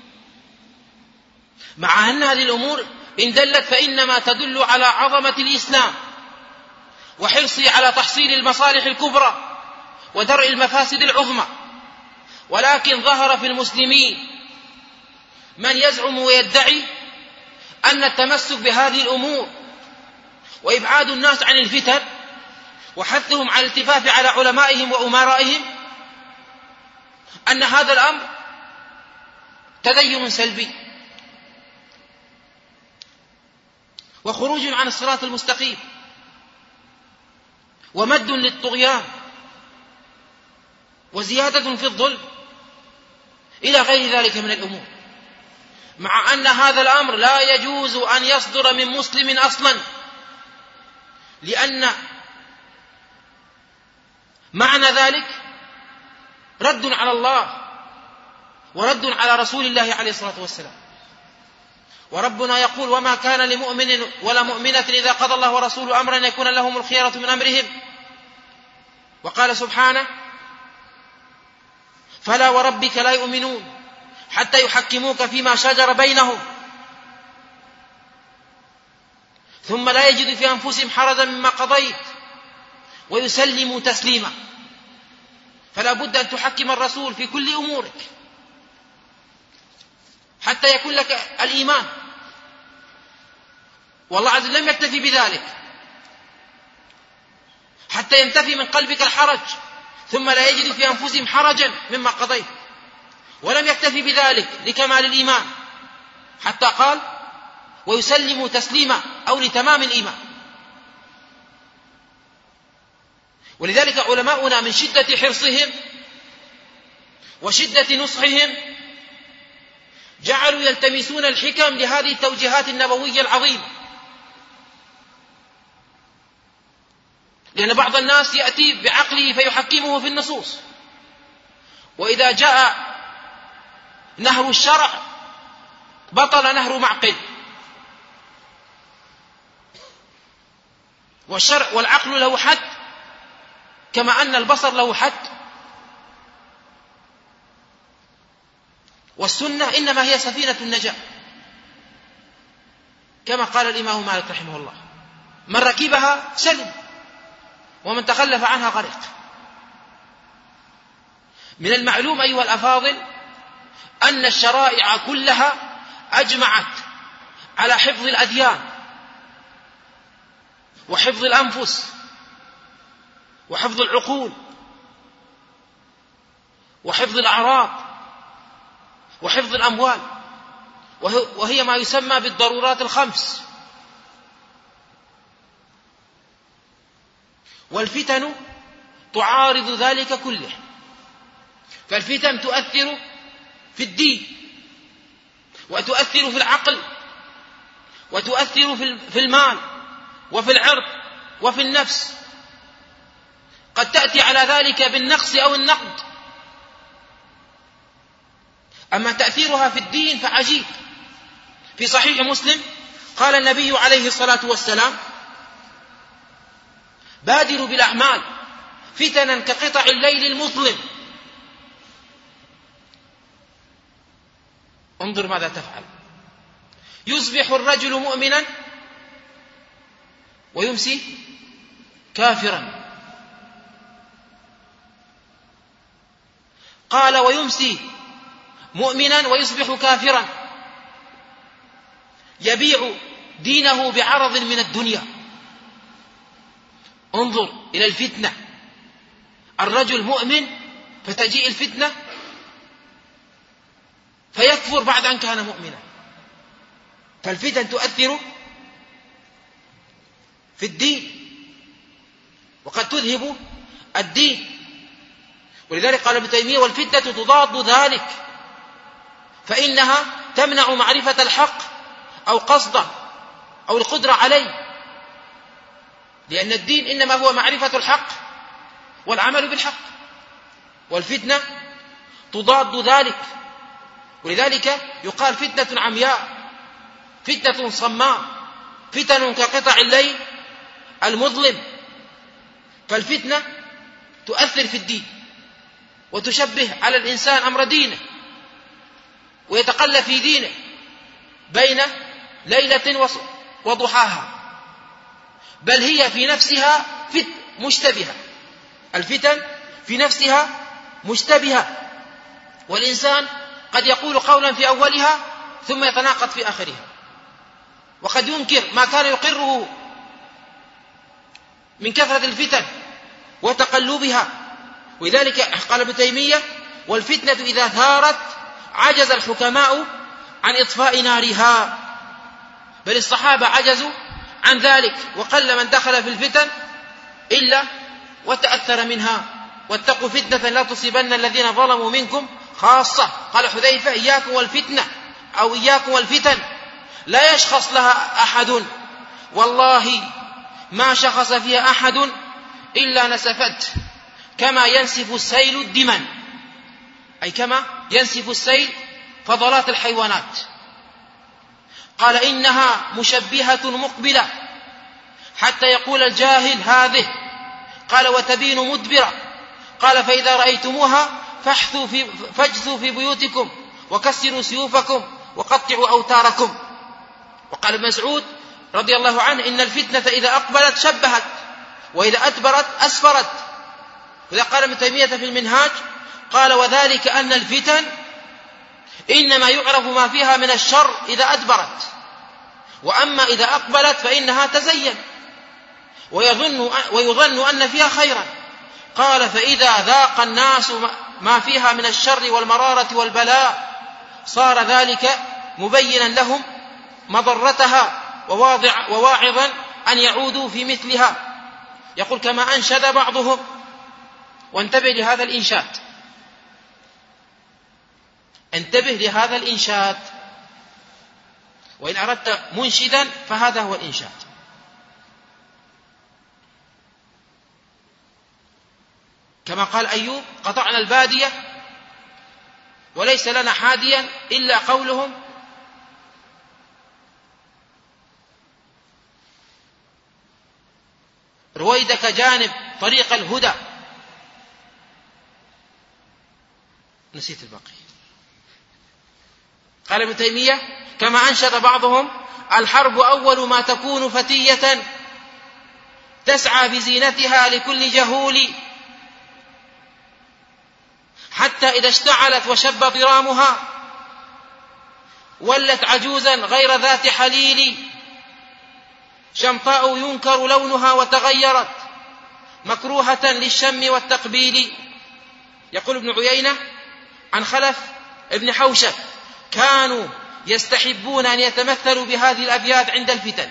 مع أن هذه الأمور إن دلت فإنما تدل على عظمة الإسلام وحرصه على تحصيل المصالح الكبرى ودرء المفاسد العظمى، ولكن ظهر في المسلمين من يزعم ويدعي أن التمسك بهذه الأمور وإبعاد الناس عن الفتن وحثهم على الالتفاف على علمائهم وأمرائهم أن هذا الأمر تدين سلبي وخروج عن الصراط المستقيم ومد للطغيان وزيادة في الظلم إلى غير ذلك من الأمور، مع أن هذا الأمر لا يجوز أن يصدر من مسلم أصلا، لأن معنى ذلك رد على الله ورد على رسول الله عليه الصلاة والسلام. وربنا يقول: وما كان لمؤمن ولا مؤمنة إذا قضى الله ورسوله أمرا أن يكون لهم الخيرة من أمرهم. وقال سبحانه: فلا وربك لا يؤمنون حتى يحكموك فيما شجر بينهم ثم لا يجد في أنفسهم حرجا مما قضيت ويسلموا تسليما. فلا بد أن تحكم الرسول في كل أمورك حتى يكون لك الإيمان. والله عز وجل لم يكتفي بذلك حتى ينتفي من قلبك الحرج ثم لا يجد في أنفسهم حرجا مما قضيت، ولم يكتفي بذلك لكمال الإيمان حتى قال: ويسلموا تسليما، أو لتمام الإيمان. ولذلك علماؤنا من شدة حرصهم وشدة نصحهم جعلوا يلتمسون الحكم لهذه التوجيهات النبوية العظيمة، لأن بعض الناس يأتي بعقله فيحكمه في النصوص، وإذا جاء نهر الشرع بطل نهر معقل. والشرع والعقل له حد كما أن البصر له حد، والسنة إنما هي سفينة النجاة كما قال الإمام مالك رحمه الله: من ركبها سلم ومن تخلف عنها غرق. من المعلوم أيها الأفاضل أن الشرائع كلها أجمعت على حفظ الأديان وحفظ الأنفس وحفظ العقول وحفظ الأعراض وحفظ الأموال، وهي ما يسمى بالضرورات الخمس. والفتن تعارض ذلك كله، فالفتن تؤثر في الدين وتؤثر في العقل وتؤثر في المال وفي العرض وفي النفس، قد تأتي على ذلك بالنقص أو النقد. أما تأثيرها في الدين فعجيب. في صحيح مسلم قال النبي عليه الصلاة والسلام: بادروا بالأعمال فتنا كقطع الليل المظلم. انظر ماذا تفعل: يصبح الرجل مؤمنا ويمسي كافرا. قال: ويمسي مؤمنا ويصبح كافرا، يبيع دينه بعرض من الدنيا. انظر إلى الفتنة، الرجل مؤمن فتجيء الفتنة فيكفر بعد أن كان مؤمنا. فالفتن تؤثر في الدين، وقد تذهب الدين. ولذلك قال ابن تيمية: والفتنة تضاد ذلك، فإنها تمنع معرفة الحق أو قصده أو القدرة عليه، لأن الدين إنما هو معرفة الحق والعمل بالحق، والفتنة تضاد ذلك. ولذلك يقال فتنة عمياء، فتنة صماء، فتن كقطع الليل المظلم. فالفتنة تؤثر في الدين، وتشبه على الإنسان أمر دينه، ويتقلب في دينه بين ليلة وضحاها، بل هي في نفسها مشتبهة. الفتن في نفسها مشتبهة، والإنسان قد يقول قولا في أولها ثم يتناقض في آخرها، وقد ينكر ما كان يقره من كثرة الفتن وتقلبها. ولذلك قال ابن تيمية: والفتنة إذا ثارت عجز الحكماء عن إطفاء نارها. بل الصحابة عجزوا عن ذلك، وقل من دخل في الفتن إلا وتأثر منها. واتقوا فتنة لا تصيبن الذين ظلموا منكم خاصة. قال حذيفة: إياكم والفتنة أو إياكم والفتن لا يشخص لها أحد، والله ما شخص فيها أحد إلا نسفت كما ينسف السيل الدمن، أي كما ينسف السيل فضلات الحيوانات. قال: إنها مشبهة مقبلة حتى يقول الجاهل هذه. قال: وتبين مدبرة. قال: فإذا رأيتموها فاجثوا في بيوتكم وكسروا سيوفكم وقطعوا أوتاركم. وقال ابن مسعود رضي الله عنه: إن الفتنة إذا أقبلت شبهت، وإذا أدبرت أسفرت. وإذا قال ابن تيمية في المنهاج قال: وذلك أن الفتن إنما يعرف ما فيها من الشر إذا أدبرت، وأما إذا أقبلت فإنها تزين ويظن أن فيها خيرا. قال: فإذا ذاق الناس ما فيها من الشر والمرارة والبلاء صار ذلك مبينا لهم مضرتها وواعظا أن يعودوا في مثلها. يقول: كما أنشد بعضهم. وانتبه لهذا الإنشاد، انتبه لهذا الإنشاد، وإن أردت منشدا فهذا هو الإنشاد. كما قال أيوب: قطعنا البادية وليس لنا حاديا إلا قولهم رويدك جانب طريق الهدى. نسيت الباقي. قال ابن تيمية: كما أنشد بعضهم: الحرب أول ما تكون فتية تسعى بزينتها لكل جهول، حتى إذا اشتعلت وشب ضرامها ولت عجوزا غير ذات حليل، شمطاء ينكر لونها وتغيرت مكروهة للشم والتقبيل. يقول ابن عيينة عن خلف ابن حوشب: كانوا يستحبون أن يتمثلوا بهذه الأبيات عند الفتن.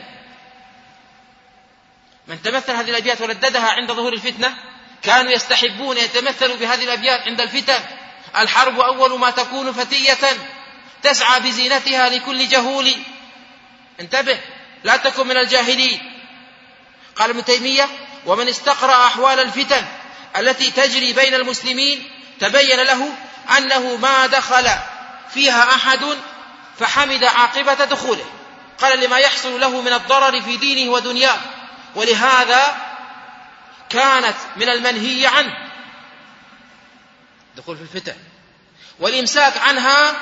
من تمثل هذه الأبيات ورددها عند ظهور الفتنة كانوا يستحبون أن يتمثلوا بهذه الأبيات عند الفتن. الحرب أول ما تكون فتية تسعى بزينتها لكل جهول. انتبه، لا تكن من الجاهلين. قال ابن تيمية: ومن استقرأ أحوال الفتن التي تجري بين المسلمين تبين له أنه ما دخل فيها أحد فحمد عاقبة دخوله. قال: لما يحصل له من الضرر في دينه ودنياه، ولهذا كانت من المنهي عنه دخول في الفتن، والإمساك عنها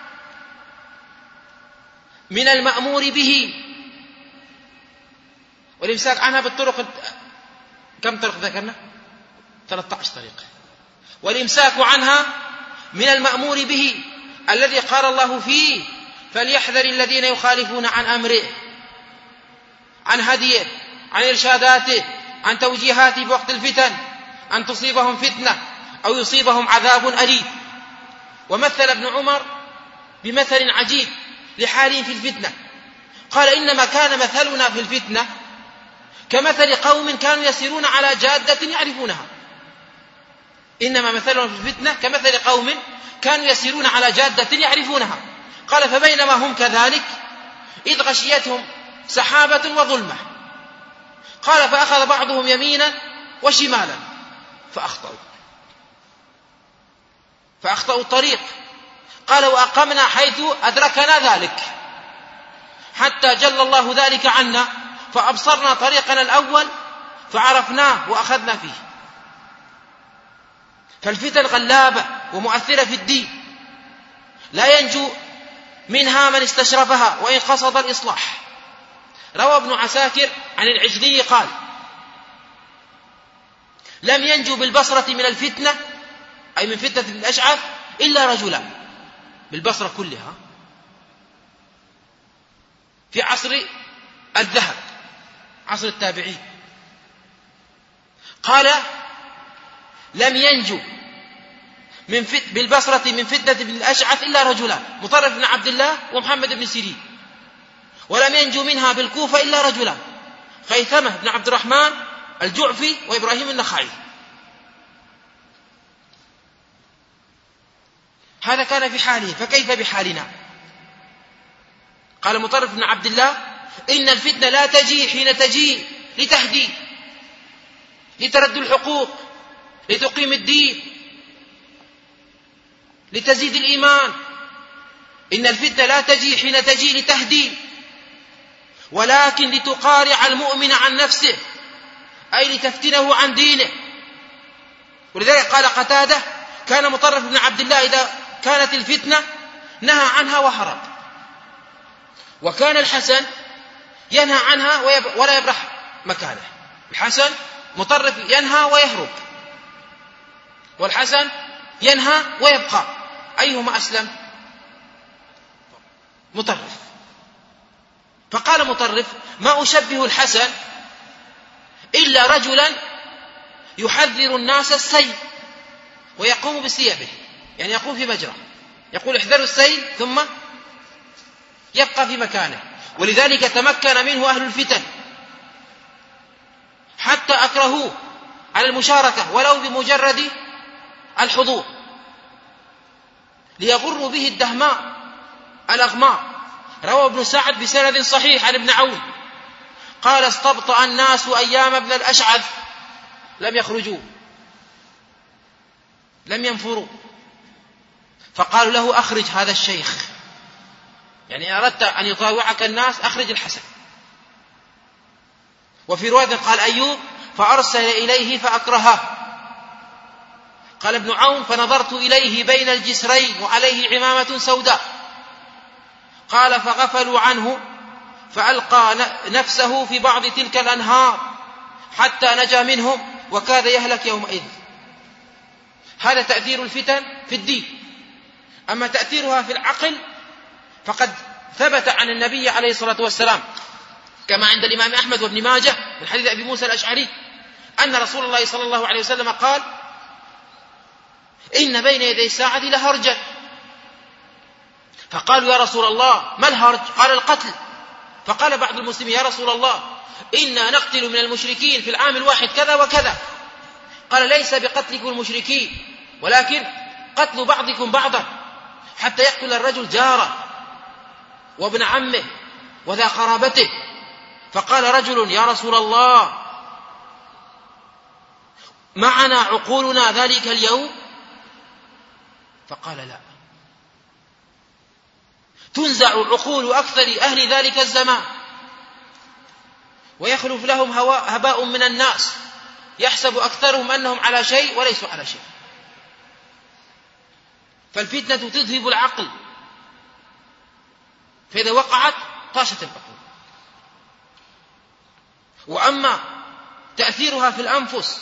من المأمور به. والإمساك عنها بالطرق، كم طرق ذكرنا؟ 13 طريقة. والإمساك عنها من المأمور به الذي قال الله فيه: فليحذر الذين يخالفون عن أمره، عن هديه، عن إرشاداته، عن توجيهاته بوقت الفتن، أن تصيبهم فتنة أو يصيبهم عذاب أليم. ومثل ابن عمر بمثل عجيب لحالهم في الفتنة. قال: إنما كان مثلنا في الفتنة كمثل قوم كانوا يسيرون على جادة يعرفونها. إنما مثلهم في الفتنة كمثل قوم كانوا يسيرون على جادة يعرفونها. قال فبينما هم كذلك إذ غشيتهم سحابة وظلمة. قال فأخذ بعضهم يمينا وشمالا فأخطأوا الطريق. قال وأقمنا حيث أدركنا ذلك حتى جل الله ذلك عنا فأبصرنا طريقنا الأول فعرفناه وأخذنا فيه. فالفتن غلابة ومؤثرة في الدين، لا ينجو منها من استشرفها وإن قصد الإصلاح. روى ابن عساكر عن العجلي قال لم ينجو بالبصرة من الفتنة، أي من فتنة ابن الأشعث، إلا رجلان بالبصرة كلها في عصر الذهب، عصر التابعين. قال لم ينجو بالبصرة من فتنة ابن الأشعث إلا رجلان، مطرف بن عبد الله ومحمد بن سيرين. ولم ينجو منها بالكوفة إلا رجلان، خيثمة بن عبد الرحمن الجعفي وإبراهيم النخعي. هذا كان في حاله، فكيف بحالنا؟ قال مطرف بن عبد الله إن الفتنة لا تجي حين تجي لتهدي، لترد الحقوق، لتقيم الدين، لتزيد الإيمان. إن الفتنة لا تجي حين تجي لتهدي، ولكن لتقارع المؤمن عن نفسه، أي لتفتنه عن دينه. ولذلك قال قتادة كان مطرف بن عبد الله إذا كانت الفتنة نهى عنها وهرب، وكان الحسن ينهى عنها ولا يبرح مكانه. الحسن مطرف ينهى ويهرب، والحسن ينهى ويبقى، أيهما أسلم؟ مطرف. فقال مطرف ما أشبه الحسن إلا رجلا يحذر الناس السيل ويقوم بسيابه، يعني يقوم في مجرى، يقول احذروا السيل ثم يبقى في مكانه. ولذلك تمكن منه أهل الفتن حتى أكرهوه على المشاركة ولو بمجرد الحضور، ليغروا به الدهماء الأغماء. روى ابن سعد بسند صحيح عن ابن عون قال استبطأ الناس أيام ابن الأشعث لم يخرجوا، لم ينفروا، فقالوا له أخرج هذا الشيخ، يعني أردت أن يطاوعك الناس أخرج الحسن. وفي رواية قال أيوب فأرسل إليه فأكرهه. قال ابن عون فنظرت إليه بين الجسرين وعليه عمامة سوداء. قال فغفلوا عنه فألقى نفسه في بعض تلك الأنهار حتى نجا منهم وكاد يهلك يومئذ. هذا تأثير الفتن في الدين. أما تأثيرها في العقل فقد ثبت عن النبي عليه الصلاة والسلام كما عند الإمام أحمد وابن ماجه من حديث أبي موسى الأشعري أن رسول الله صلى الله عليه وسلم قال إن بين يدي الساعة لهرجا. فقالوا يا رسول الله ما الهرج؟ قال القتل. فقال بعض المسلمين يا رسول الله إنا نقتل من المشركين في العام الواحد كذا وكذا. قال ليس بقتلكم المشركين ولكن قتل بعضكم بعضا حتى يقتل الرجل جاره وابن عمه وذا قرابته. فقال رجل يا رسول الله معنا عقولنا ذلك اليوم؟ فقال لا، تنزع عقول أكثر أهل ذلك الزمان ويخلف لهم هباء من الناس يحسب أكثرهم أنهم على شيء وليسوا على شيء. فالفتنة تذهب العقل، فإذا وقعت طاشت العقول. وأما تأثيرها في الأنفس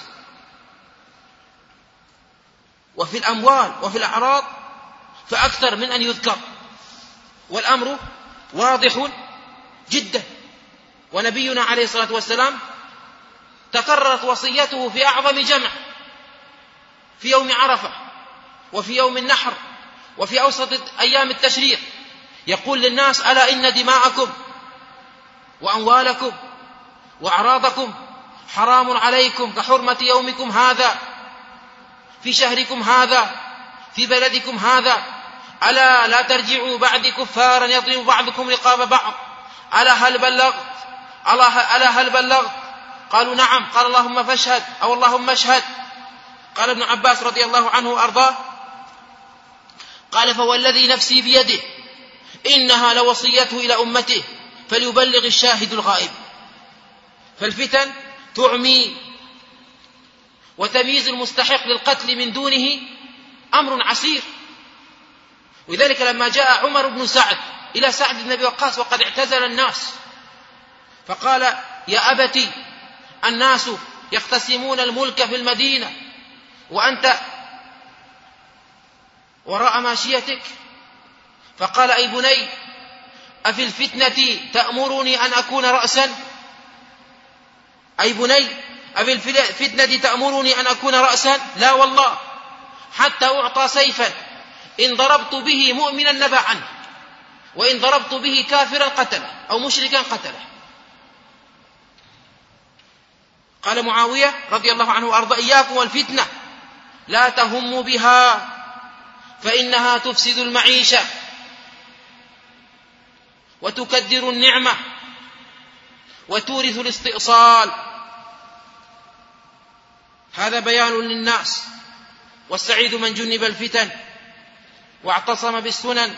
وفي الأموال وفي الأعراض فأكثر من أن يذكر، والأمر واضح جدا. ونبينا عليه الصلاة والسلام تكررت وصيته في أعظم جمع في يوم عرفة وفي يوم النحر وفي أوسط أيام التشريق، يقول للناس ألا إن دماءكم وأموالكم وأعراضكم حرام عليكم كحرمة يومكم هذا في شهركم هذا في بلدكم هذا، ألا لا ترجعوا بعد كفارا يضرب بعضكم رقاب بعض، ألا هل بلغت؟ قالوا نعم. قال اللهم فاشهد أو اللهم اشهد. قال ابن عباس رضي الله عنه وأرضاه قال فوالذي نفسي بيده إنها لوصيته إلى أمته فليبلغ الشاهد الغائب. فالفتن تعمي، وتمييز المستحق للقتل من دونه أمر عسير. ولذلك لما جاء عمر بن سعد إلى سعد بن أبي وقاص وقد اعتزل الناس فقال يا أبتي الناس يقتسمون الملك في المدينة وأنت وراء ماشيتك، فقال أي بني أفي الفتنة تأمرني أن أكون رأسا؟ أي بني أفي الفتنة تأمرني أن أكون رأسا؟ لا والله، حتى أعطى سيفا إن ضربت به مؤمنا نبى عنه، وإن ضربت به كافرا قتله أو مشركا قتله. قال معاوية رضي الله عنه وأرضى إياكم والفتنة لا تهموا بها فإنها تفسد المعيشة وتكدر النعمة وتورث الاستئصال. هذا بيان للناس، والسعيد من جنب الفتن واعتصم بالسنن،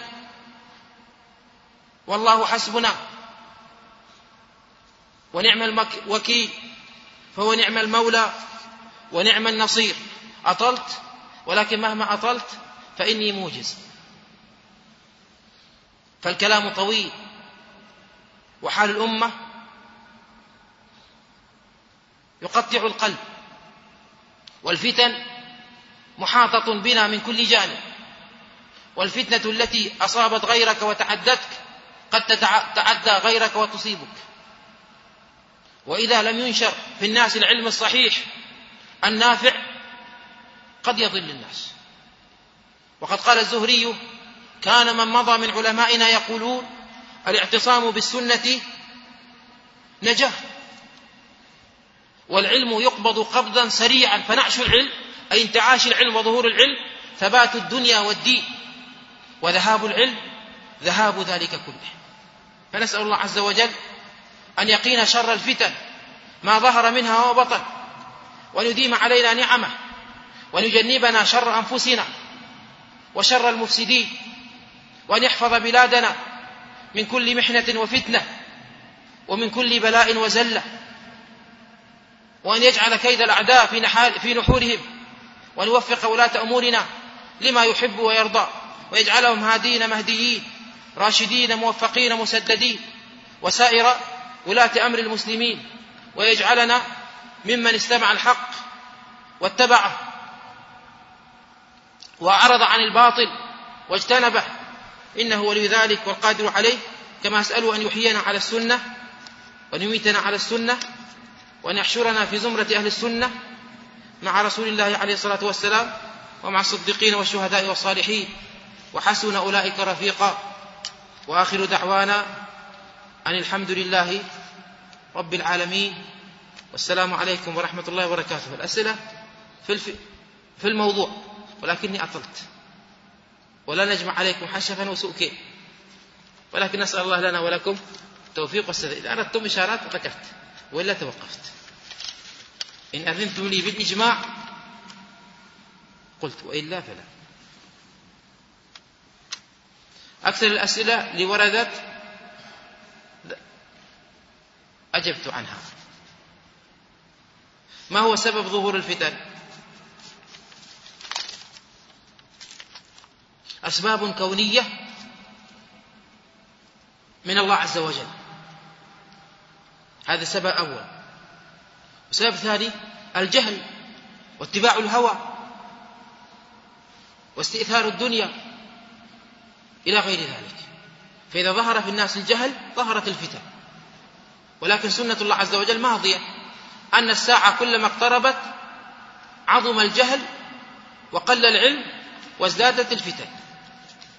والله حسبنا ونعم الوكيل، فهو نعم المولى ونعم النصير. أطلت، ولكن مهما أطلت فإني موجز، فالكلام طويل، وحال الأمة يقطع القلب، والفتن محاطة بنا من كل جانب، والفتنة التي أصابت غيرك وتعدتك قد تتعدى غيرك وتصيبك. وإذا لم ينشر في الناس العلم الصحيح النافع قد يضل الناس. وقد قال الزهري كان من مضى من علمائنا يقولون الاعتصام بالسنة نجاة، والعلم يقبض قبضا سريعا، فنعش العلم أي انتعاش العلم وظهور العلم ثبات الدنيا والدين، وذهاب العلم ذهاب ذلك كله. فنسأل الله عز وجل أن يقينا شر الفتن ما ظهر منها وبطن، وأن يديم علينا نعمه، وأن يجنبنا شر أنفسنا وشر المفسدين، وأن يحفظ بلادنا من كل محنة وفتنة ومن كل بلاء وزلة، وأن يجعل كيد الأعداء في نحورهم، وأن يوفق ولاة أمورنا لما يحب ويرضى، ويجعلهم هادين مهديين راشدين موفقين مسددين، وسائر ولاة أمر المسلمين، ويجعلنا ممن استمع الحق واتبعه وأعرض عن الباطل واجتنبه، إنه ولي ذلك والقادر عليه. كما أسأله أن يحيينا على السنة وأن يميتنا على السنة، وأن يحشرنا في زمرة أهل السنة مع رسول الله عليه الصلاة والسلام، ومع الصديقين والشهداء والصالحين، وحسن أولئك رفيقا. وآخر دعوانا أن الحمد لله رب العالمين، والسلام عليكم ورحمة الله وبركاته. الأسئلة في الموضوع، ولكني أطلت ولا نجمع عليكم حشفا وسوء كيل، ولكن نسأل الله لنا ولكم التوفيق والسداد. إذا أردتم إشارات ذكرت، وإلا توقفت. إن أذنتم لي بالإجماع قلت، وإلا فلا. أكثر الأسئلة اللي وردت أجبت عنها. ما هو سبب ظهور الفتن؟ أسباب كونية من الله عز وجل، هذا سبب أول. وسبب ثاني الجهل واتباع الهوى واستئثار الدنيا إلى غير ذلك. فإذا ظهر في الناس الجهل ظهرت الفتن. ولكن سنة الله عز وجل ماضية، أن الساعة كلما اقتربت عظم الجهل وقل العلم وازدادت الفتن.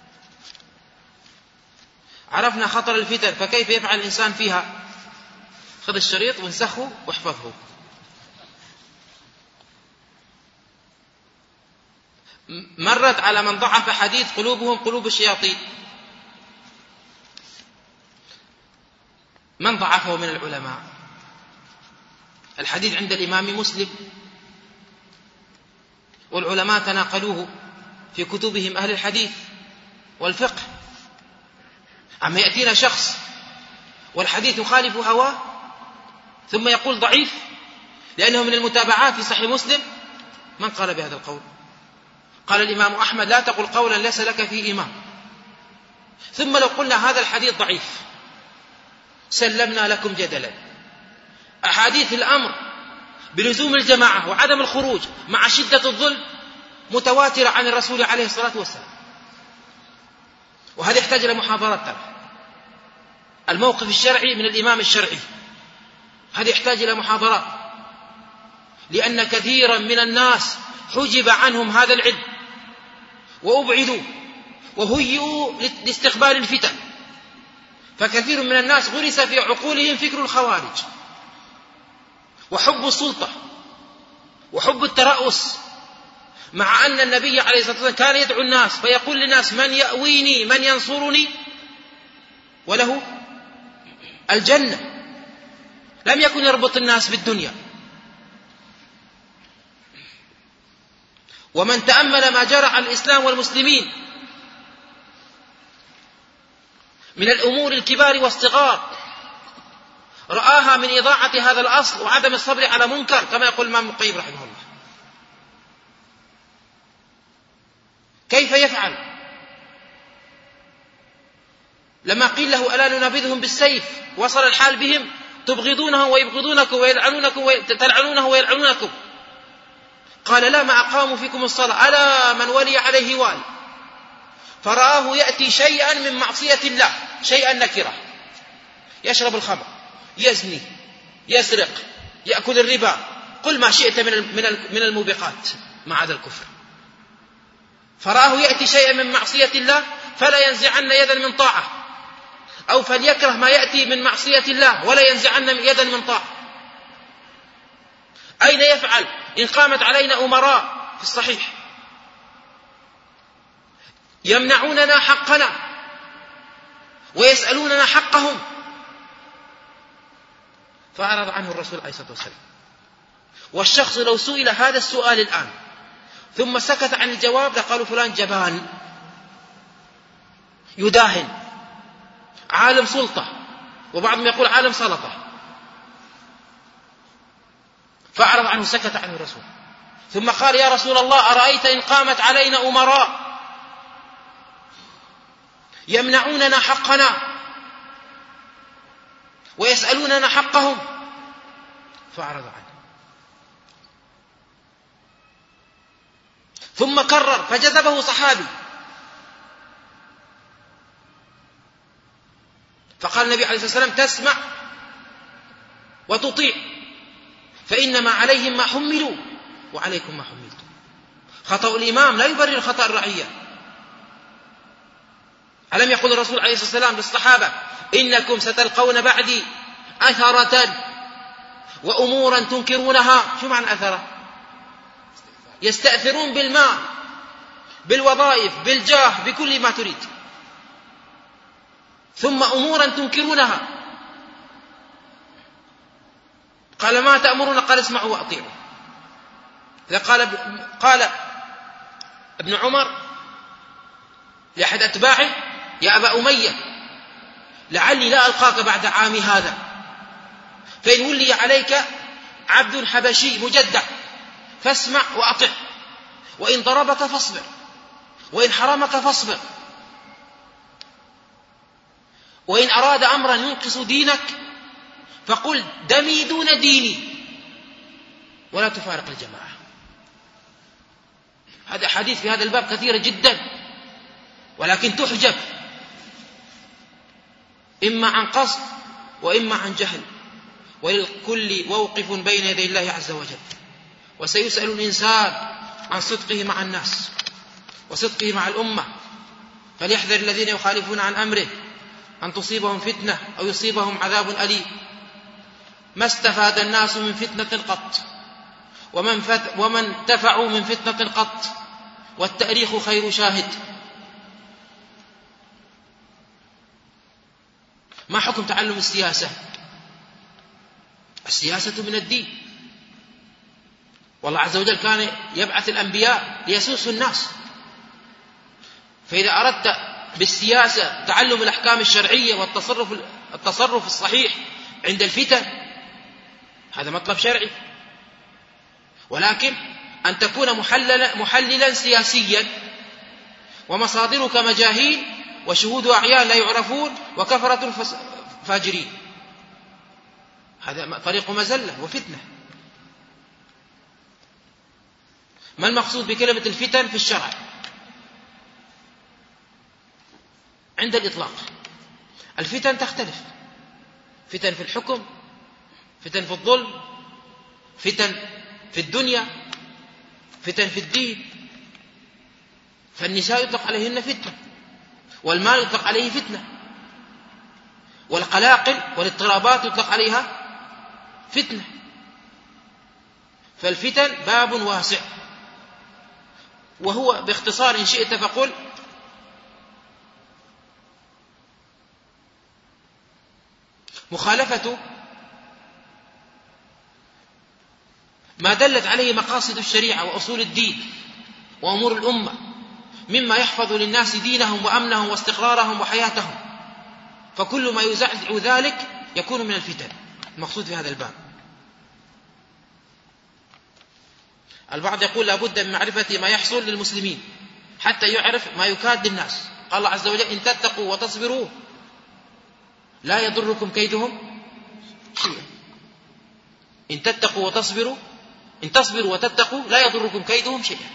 عرفنا خطر الفتن، فكيف يفعل الإنسان فيها؟ خذ الشريط وانسخه واحفظه. مرت على من ضعف حديث قلوبهم قلوب الشياطين. من ضعفه من العلماء؟ الحديث عند الإمام مسلم، والعلماء تناقلوه في كتبهم أهل الحديث والفقه. أما يأتينا شخص والحديث يخالف هواه ثم يقول ضعيف لأنه من المتابعات في صحيح مسلم، من قال بهذا القول؟ قال الإمام أحمد: لا تقل قولا ليس لك فيه إمام. ثم لو قلنا هذا الحديث ضعيف سلمنا لكم جدلا. أحاديث الأمر بلزوم الجماعة وعدم الخروج مع شدة الظلم متواترة عن الرسول عليه الصلاة والسلام، وهذا يحتاج إلى محاضرات. ترى الموقف الشرعي من الإمام الشرعي هذا يحتاج إلى محاضرات، لأن كثيرا من الناس حجب عنهم هذا العلم وأبعدوا وهيئوا لاستقبال الفتن، فكثير من الناس غرس في عقولهم فكر الخوارج وحب السلطة وحب الترأس، مع أن النبي عليه الصلاة والسلام كان يدعو الناس فيقول للناس: من يأويني من ينصرني وله الجنة. لم يكن يربط الناس بالدنيا. ومن تأمل ما جرى على الإسلام والمسلمين من الأمور الكبار والصغار رآها من إضاعة هذا الأصل وعدم الصبر على منكر، كما يقول الإمام ابن القيم رحمه الله. كيف يفعل لما قيل له: ألا ننابذهم بالسيف؟ وصل الحال بهم تبغضونه ويبغضونكم تلعنونه ويلعنونكم. قال: لا، ما أقاموا فيكم الصلاة. ألا من ولي عليه وال. فرآه يأتي شيئا من معصية الله، شيئا نكرة، يشرب الخمر، يزني، يسرق، يأكل الربا، قل ما شئت من الموبقات مع هذا الكفر. فرآه يأتي شيئا من معصية الله فلا ينزعن يدا من طاعة، أو فليكره ما يأتي من معصية الله ولا ينزعن يدا من طاعة. أين يفعل؟ إن قامت علينا أمراء في الصحيح يمنعوننا حقنا ويسألوننا حقهم، فأعرض عنه الرسول عليه الصلاة والسلام. والشخص لو سئل هذا السؤال الآن ثم سكت عن الجواب لقالوا: فلان جبان، يداهن، عالم سلطة، وبعضهم يقول عالم سلطة. فأعرض عنه، سكت عنه الرسول. ثم قال: يا رسول الله، أرأيت إن قامت علينا أمراء يمنعوننا حقنا ويسألوننا حقهم؟ فأعرض عنه. ثم كرر فجذبه صحابي، فقال النبي عليه الصلاة والسلام: تسمع وتطيع، فإنما عليهم ما حملوا وعليكم ما حملتم. خطأ الإمام لا يبرر خطأ الرعية. ألم يقول الرسول عليه الصلاة والسلام للصحابة: إنكم ستلقون بعدي أثرة وأمورا تنكرونها؟ شو معنى أثرة؟ يستأثرون بالمال، بالوظائف، بالجاه، بكل ما تريد. ثم أمورا تنكرونها. قال: ما تأمرون؟ قال: اسمعوا وأطيعوا. قال ابن عمر لأحد أتباعه: يا أبا أمية، لعلي لا ألقاك بعد عامي هذا، فإن ولي عليك عبد حبشي مجدع فاسمع وأطع، وإن ضربك فاصبر، وإن حرمك فاصبر، وإن أراد أمرا ينقص دينك فقل دمي دون ديني، ولا تفارق الجماعة. هذا حديث في هذا الباب كثيرة جدا، ولكن تحجب إما عن قصد وإما عن جهل، وللكل موقف بين يدي الله عز وجل. وسيسأل الإنسان عن صدقه مع الناس وصدقه مع الأمة، فليحذر الذين يخالفون عن أمره أن تصيبهم فتنة أو يصيبهم عذاب أليم. ما استفاد الناس من فتنة قط، وما انتفعوا من فتنة قط، والتاريخ خير شاهد. ما حكم تعلم السياسة؟ السياسة من الدين، والله عز وجل كان يبعث الأنبياء ليسوسوا الناس، فإذا أردت بالسياسة تعلم الأحكام الشرعية والتصرف الصحيح عند الفتن، هذا مطلب شرعي، ولكن أن تكون محللا سياسيا ومصادرك مجاهيل وشهود أعيان لا يعرفون وكفرة فاجرين، هذا طريق مزلة وفتنة. ما المقصود بكلمة الفتن في الشرع عند الإطلاق؟ الفتن تختلف، فتن في الحكم، فتن في الظلم، فتن في الدنيا، فتن في الدين. فالنساء يطلق عليهن فتنة، والمال يطلق عليه فتنة، والقلاقل والاضطرابات يطلق عليها فتنة. فالفتن باب واسع، وهو باختصار إن شئت فقل مخالفة ما دلت عليه مقاصد الشريعة وأصول الدين وأمور الأمة مما يحفظ للناس دينهم وأمنهم واستقرارهم وحياتهم، فكل ما يزعزع ذلك يكون من الفتن. المقصود في هذا الباب، البعض يقول لابد من معرفة ما يحصل للمسلمين حتى يعرف ما يكاد للناس. قال الله عز وجل إن تتقوا وتصبروا لا يضركم كيدهم شيئا. إن تتقوا وتصبروا، إن تصبروا وتتقوا لا يضركم كيدهم شيئا،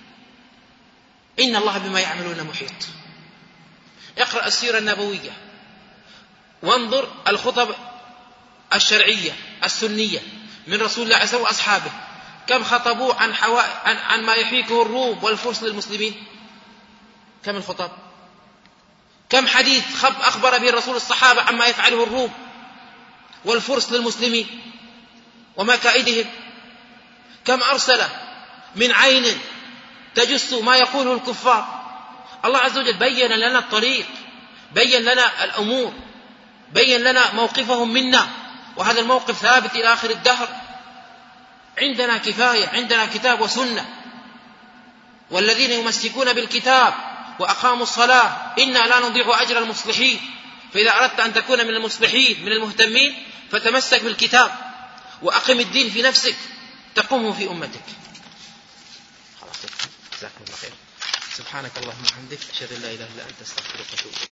إن الله بما يعملون محيط. اقرأ السيرة النبوية وانظر الخطب الشرعية السنية من رسول الله عليه وأصحابه، كم خطبوا عن ما يحيكه الروم والفرس للمسلمين؟ كم الخطب؟ كم حديث أخبر به الرسول الصحابة عما يفعله الروم والفرس للمسلمين ومكائدهم؟ كم أرسل من عين تجس ما يقوله الكفار؟ الله عز وجل بين لنا الطريق، بين لنا الأمور، بين لنا موقفهم منا، وهذا الموقف ثابت إلى آخر الدهر. عندنا كفاية، عندنا كتاب وسنة، والذين يمسكون بالكتاب وأقاموا الصلاة إنا لا نضيع أجر المصلحين. فإذا أردت أن تكون من المصلحين من المهتمين فتمسك بالكتاب وأقم الدين في نفسك تقومه في أمتك. خلاص، جزاكم الله خير. سبحانك اللهم وبحمدك، أشهد أن لا إله إلا أنت، أستغفرك وأتوب إليك.